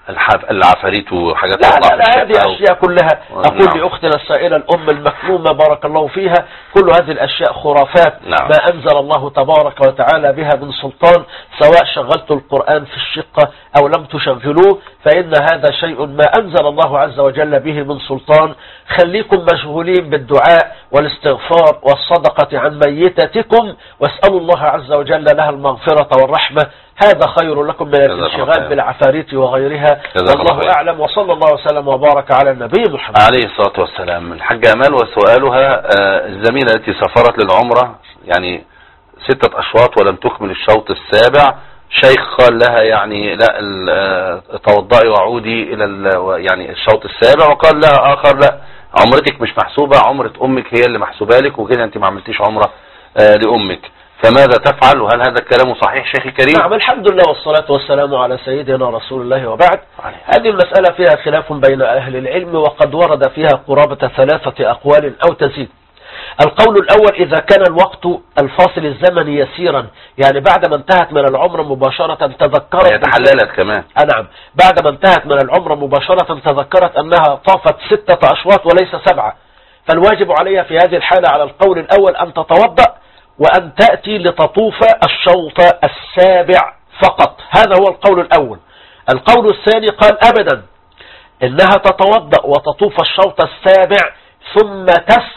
العفاريت وحاجات لا لا لا هذه أشياء كلها. أقول لأختنا السائلة الأم المكلومة بارك الله فيها، كل هذه الأشياء خرافات. نعم. ما أنزل الله تبارك وتعالى بها من سلطان، سواء شغلت القرآن في الشقة أو لم تشغلوه فإن هذا شيء ما أنزل الله عز وجل به من سلطان. خليكم مشغولين بالدعاء والاستغفار والصدقة عن ميتتكم، واسألوا الله عز وجل لها المغفرة والرحمة. هذا خير لكم من الانشغال بالعفاريت وغيرها. والله أعلم، وصلى الله وسلم وبارك على النبي محمد عليه الصلاة والسلام. الحاجة أمال وسؤالها الزميلة التي سافرت للعمرة يعني ستة أشواط ولم تكمل الشوط السابع، شيخ قال لها يعني لا توضئي وعودي إلى يعني الشوط السابع، وقال لها آخر لا عمرتك مش محسوبة، عمرة أمك هي اللي محسوبة لك وكده أنت ما عملتيش عمرة لأمك، فماذا تفعل؟ وهل هذا الكلام صحيح شيخي الكريم؟ نعم الحمد لله والصلاة والسلام على سيدنا رسول الله وبعد. هذه المسألة فيها خلاف بين أهل العلم، وقد ورد فيها قرابة ثلاثة أقوال أو تزيد. القول الأول إذا كان الوقت الفاصل الزمني يسيرا، يعني بعد ما انتهت من العمر مباشرة تذكرت هي تحللت كمان. نعم بعد ما انتهت من العمر مباشرة تذكرت أنها طافت ستة أشواط وليس سبعة، فالواجب عليها في هذه الحالة على القول الأول أن تتوضأ وأن تأتي لتطوف الشوط السابع فقط. هذا هو القول الأول. القول الثاني قال أبدا إنها تتوضأ وتطوف الشوط السابع ثم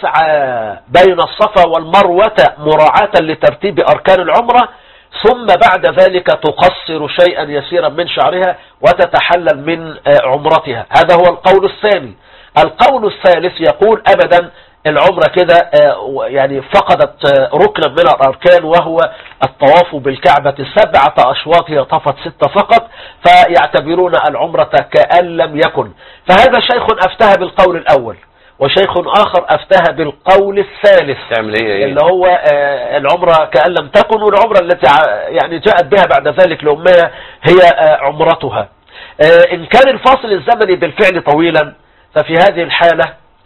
تسعى بين الصفا والمروة مراعاة لترتيب أركان العمرة، ثم بعد ذلك تقصر شيئا يسيرا من شعرها وتتحلل من عمرتها. هذا هو القول الثاني. القول الثالث يقول أبدا العمرة كده يعني فقدت ركنا من الأركان وهو الطواف بالكعبة سبعة أشواط، هي طافت ستة فقط، فيعتبرون العمرة كأن لم يكن. فهذا شيخ أفتها بالقول الأول، وشيخ آخر أفتها بالقول الثالث إيه؟ اللي هو العمرة كأن لم تكن، والعمرة التي يعني جاءت بها بعد ذلك لأمها هي عمرتها. إن كان الفاصل الزمني بالفعل طويلا ففي هذه الحالة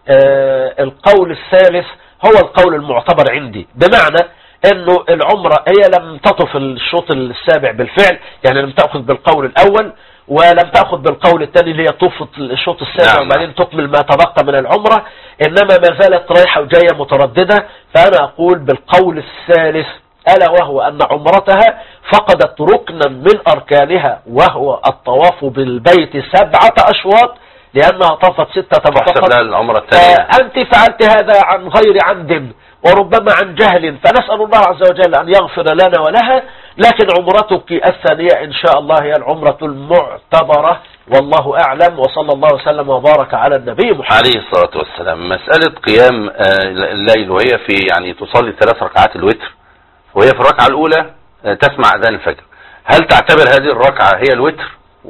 القول الثالث هو القول المعتبر عندي، بمعنى انه العمرة هي لم تطف الشوط السابع بالفعل، يعني لم تأخذ بالقول الاول ولم تأخذ بالقول الثاني اللي هي طوفت الشوط السابع نعم. وبعدين تكمل ما تبقى من العمرة، انما ما زالت رايحة وجاية مترددة. فانا اقول بالقول الثالث ألا وهو أن عمرتها فقدت ركنا من أركانها وهو الطواف بالبيت سبعة أشواط، لأنها طافت ستة فقط. أنت فعلت هذا عن غير عمد وربما عن جهل، فنسأل الله عز وجل أن يغفر لنا ولها، لكن عمرتك الثانية إن شاء الله هي العمرة المعتبرة، والله أعلم. وصلى الله وسلم وبارك على النبي محمد عليه الصلاة والسلام. مسألة قيام الليل وهي في يعني تصلي ثلاث ركعات الوتر، وهي في الركعة الأولى تسمع أذان الفجر، هل تعتبر هذه الركعة هي الوتر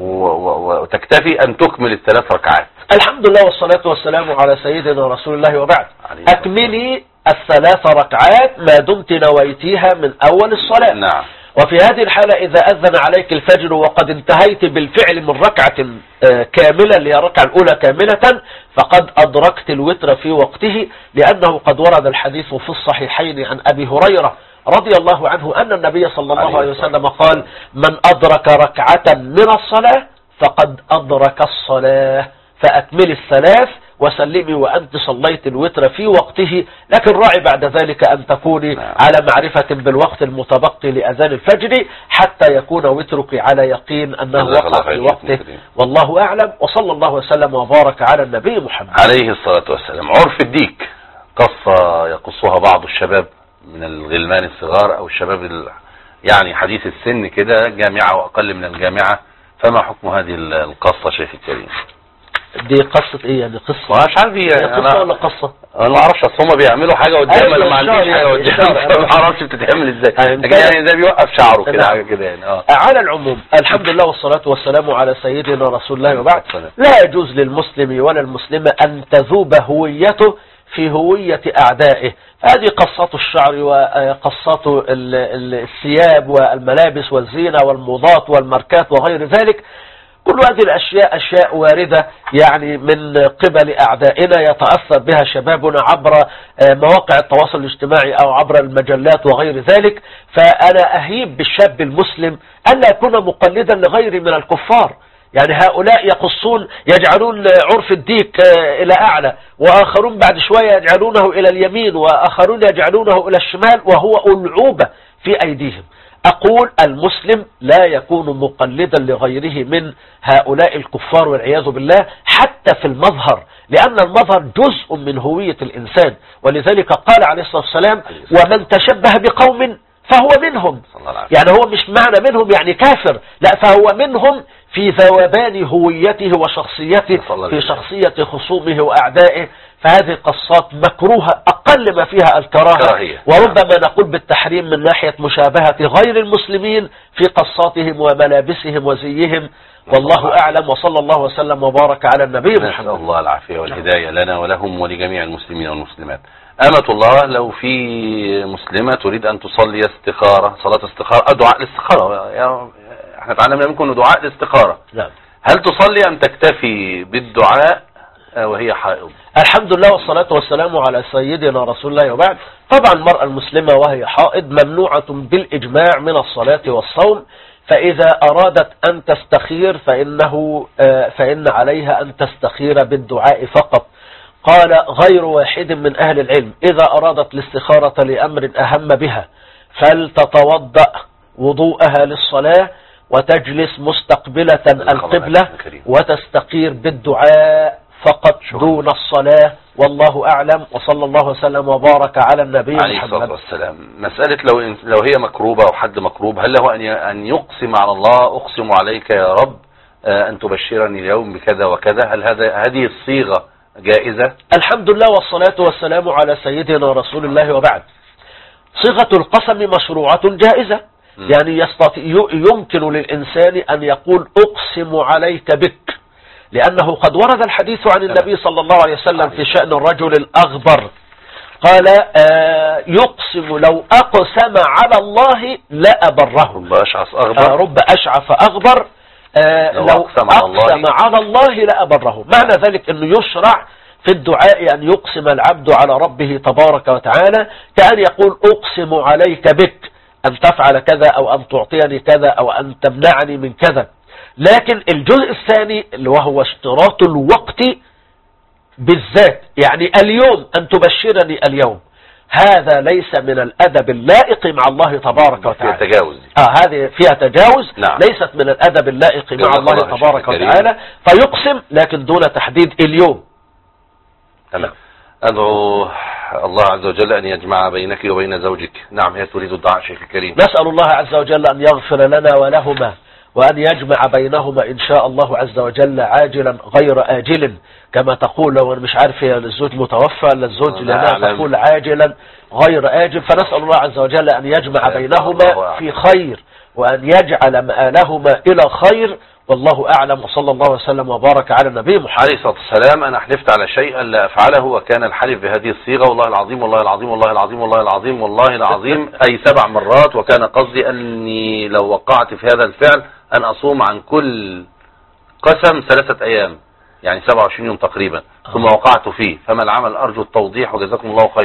وتكتفي أن تكمل الثلاث ركعات؟ الحمد لله والصلاة والسلام على سيدنا رسول الله وبعد. أكملي الثلاث ركعات ما دمت نويتيها من أول الصلاة. نعم. وفي هذه الحالة إذا أذن عليك الفجر وقد انتهيت بالفعل من ركعة كاملة اللي هي الركعة الأولى كاملة فقد أدركت الوتر في وقته، لأنه قد ورد الحديث في الصحيحين عن أبي هريرة رضي الله عنه أن النبي صلى الله عليه وسلم قال: من أدرك ركعة من الصلاة فقد أدرك الصلاة، فأكمل الثلاث وسلمي وأنت صليت الوتر في وقته، لكن راعي بعد ذلك أن تكوني على معرفة بالوقت المتبقي لأذان الفجر حتى يكون وترك على يقين أنه وقع في وقته، والله أعلم. وصلى الله وسلم وبارك على النبي محمد عليه الصلاة والسلام. عرف الديك قصة يقصها بعض الشباب من الغلمان الصغار أو الشباب ال... يعني حديث السن كده، جامعة وأقل من الجامعة، فما حكم هذه القصة شيخ الكريم؟ دي قصة ايه يعني؟ قصة مش عارف ايه قصة ولا قصة؟ انا ما اعرفش، اصل هم بيعملوا حاجة قدام انا ما عنديش حاجة قدام، ما اعرفش بتتعمل ازاي، يعني ده بيوقف شعره كده حاجة كده يعني. اه على العموم الحمد لله والصلاة والسلام على سيدنا رسول الله، وبعد لا يجوز للمسلم ولا المسلمة ان تذوب هويته في هوية اعدائه. هذه قصات الشعر وقصات الثياب والملابس والزينة والموضات والماركات وغير ذلك، كل هذه الأشياء أشياء واردة يعني من قبل أعدائنا يتأثر بها شبابنا عبر مواقع التواصل الاجتماعي أو عبر المجلات وغير ذلك. فأنا أهيب بالشاب المسلم أن لا يكون مقلدا لغير من الكفار. يعني هؤلاء يقصون يجعلون عرف الديك إلى أعلى، وآخرون بعد شوية يجعلونه إلى اليمين، وآخرون يجعلونه إلى الشمال، وهو ألعوبة في أيديهم. أقول المسلم لا يكون مقلدا لغيره من هؤلاء الكفار والعياذ بالله حتى في المظهر، لأن المظهر جزء من هوية الإنسان، ولذلك قال عليه الصلاة والسلام: ومن تشبه بقوم فهو منهم. يعني هو مش معنى منهم يعني كافر، لا، فهو منهم في ذوبان هويته وشخصيته في شخصية خصومه وأعدائه. فهذه قصات مكروهة أقل ما فيها الكراهة، وربما نقول بالتحريم من ناحية مشابهة غير المسلمين في قصاتهم وملابسهم وزيهم، والله أعلم. وصلى الله وسلم وبارك على النبي محمد. نسأل الله العافية والهداية لنا ولهم ولجميع المسلمين والمسلمات. أمة الله، لو في مسلمة تريد أن تصلي استخارة، صلاة استخارة، دعاء الاستخارة، احنا تعلمنا منكم دعاء الاستخارة، هل تصلي أم تكتفي بالدعاء وهي حائض؟ الحمد لله والصلاة والسلام على سيدنا رسول الله، وبعد. طبعا المرأة المسلمة وهي حائض ممنوعة بالإجماع من الصلاة والصوم، فإذا أرادت أن تستخير فإنه فإن عليها أن تستخير بالدعاء فقط. قال غير واحد من أهل العلم: إذا أرادت الاستخارة لأمر أهم بها فلتتوضأ وضوءها للصلاة وتجلس مستقبلة القبلة وتستقير بالدعاء فقط دون الصلاة، والله أعلم. وصلى الله وسلم وبارك على النبي محمد عليه الصلاة والسلام. مسألة لو لو هي مكروبة أو حد مكروب، هل له أن أن يقسم على الله: أقسم عليك يا رب أن تبشرني اليوم بكذا وكذا؟ هل هذا هذه الصيغة جائزة؟ الحمد لله والصلاة والسلام على سيدنا رسول الله، وبعد. صيغة القسم مشروعة جائزة، يعني يستطيع يمكن للإنسان أن يقول: أقسم عليك بك، لأنه قد ورد الحديث عن النبي صلى الله عليه وسلم في شأن الرجل الأغبر، قال: آه يقسم لو أقسم على الله لأبره. رب أشعث أغبر، آه رب أشعث أغبر آه لو, لو أقسم, على, أقسم الله. على الله لأبره. معنى ذلك أنه يشرع في الدعاء أن يقسم العبد على ربه تبارك وتعالى، كأن يقول: أقسم عليك بك أن تفعل كذا، أو أن تعطيني كذا، أو أن تمنعني من كذا. لكن الجزء الثاني اللي وهو اشتراط الوقت بالذات، يعني اليوم أن تبشرني اليوم، هذا ليس من الأدب اللائق مع الله تبارك وتعالى. فيها تجاوز. آه هذه فيها تجاوز. نعم. ليست من الأدب اللائق مع الله تبارك وتعالى، فيقسم لكن دون تحديد اليوم. تمام. أدعو الله عز وجل أن يجمع بينك وبين زوجك. نعم، هي تريد الدعاء شيخ الكريم. نسأل الله عز وجل أن يغفر لنا ولهما، وأن يجمع بينهما إن شاء الله عز وجل عاجلا غير آجل، كما تقول. لو أنا مش عارف هي الزوج متوفى ولا الزوج لنا تقول عاجلا غير آجل، فنسأل الله عز وجل أن يجمع بينهما في خير، وأن يجعل مآلهما إلى خير، والله أعلم. وصلى الله وسلم وبارك على النبي محمد عليه الصلاة والسلام. أنا حلفت على شيء لا أفعله، وكان الحلف بهذه الصيغة: والله العظيم والله العظيم والله العظيم والله العظيم والله العظيم، أي سبع مرات. وكان قصدي أني لو وقعت في هذا الفعل أن أصوم عن كل قسم ثلاثة أيام، يعني سبعة وعشرين يوم تقريبا، ثم وقعت فيه. فما العمل؟ أرجو التوضيح وجزاكم الله خيرا.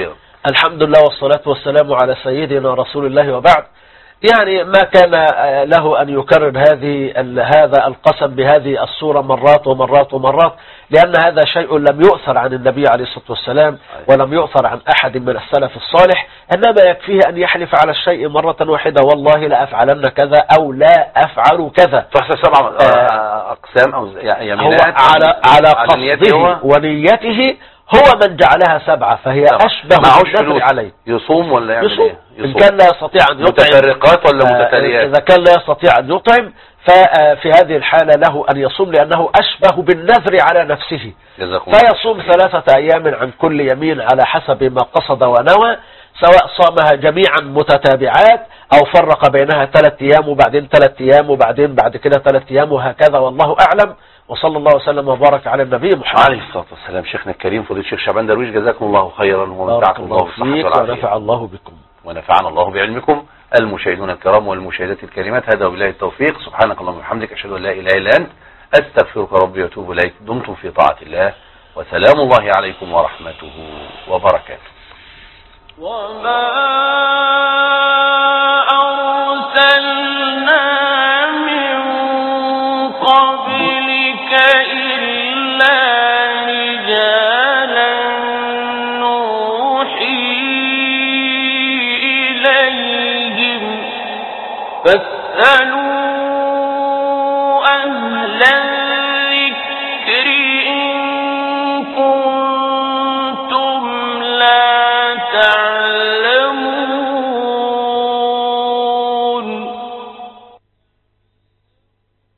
الحمد لله والصلاة والسلام على سيدنا رسول الله وبعد. يعني ما كان له أن يكرر هذه هذا القسم بهذه الصورة مرات ومرات ومرات، لأن هذا شيء لم يؤثر عن النبي عليه الصلاة والسلام ولم يؤثر عن أحد من السلف الصالح، إنما يكفيه أن يحلف على الشيء مرة واحدة، والله لا أفعلن كذا أو لا أفعل كذا. تحسب سبع أقسام أو يمينات هو على على قصده ونيته، هو من جعلها سبعة، فهي أشبه بالنذر عليه. يصوم ولا يعمل يصوم. ايه؟ يصوم. إن كان لا يستطيع أن يطعم متفرقات ولا متتاليات؟ إذا كان لا يستطيع أن يطعم ففي هذه الحالة له أن يصوم، لأنه أشبه بالنذر على نفسه، فيصوم ثلاثة أيام عن كل يمين على حسب ما قصد ونوى، سواء صامها جميعا متتابعات أو فرق بينها ثلاث أيام وبعدين ثلاث أيام وبعدين بعد كده ثلاث أيام وهكذا، والله أعلم. وصلى الله وسلم وبارك على النبي محمد عليه الصلاة والسلام. شيخنا الكريم فضيلة الشيخ شعبان درويش، جزاكم الله خيرا ومتعكم الله بالصحة والعافية، ونفع الله بكم ونفعنا الله بعلمكم. المشاهدون الكرام والمشاهدات الكريمات، هذا وبالله التوفيق. سبحانك اللهم وبحمدك، أشهد أن لا إله إلا أنت، أستغفرك ربي وأتوب إليك. دمتم في طاعة الله، وسلام الله عليكم ورحمته وبركاته. وما أرسلنا من قبلك إلا رجالا نوحي إليهم فاسألوا أهل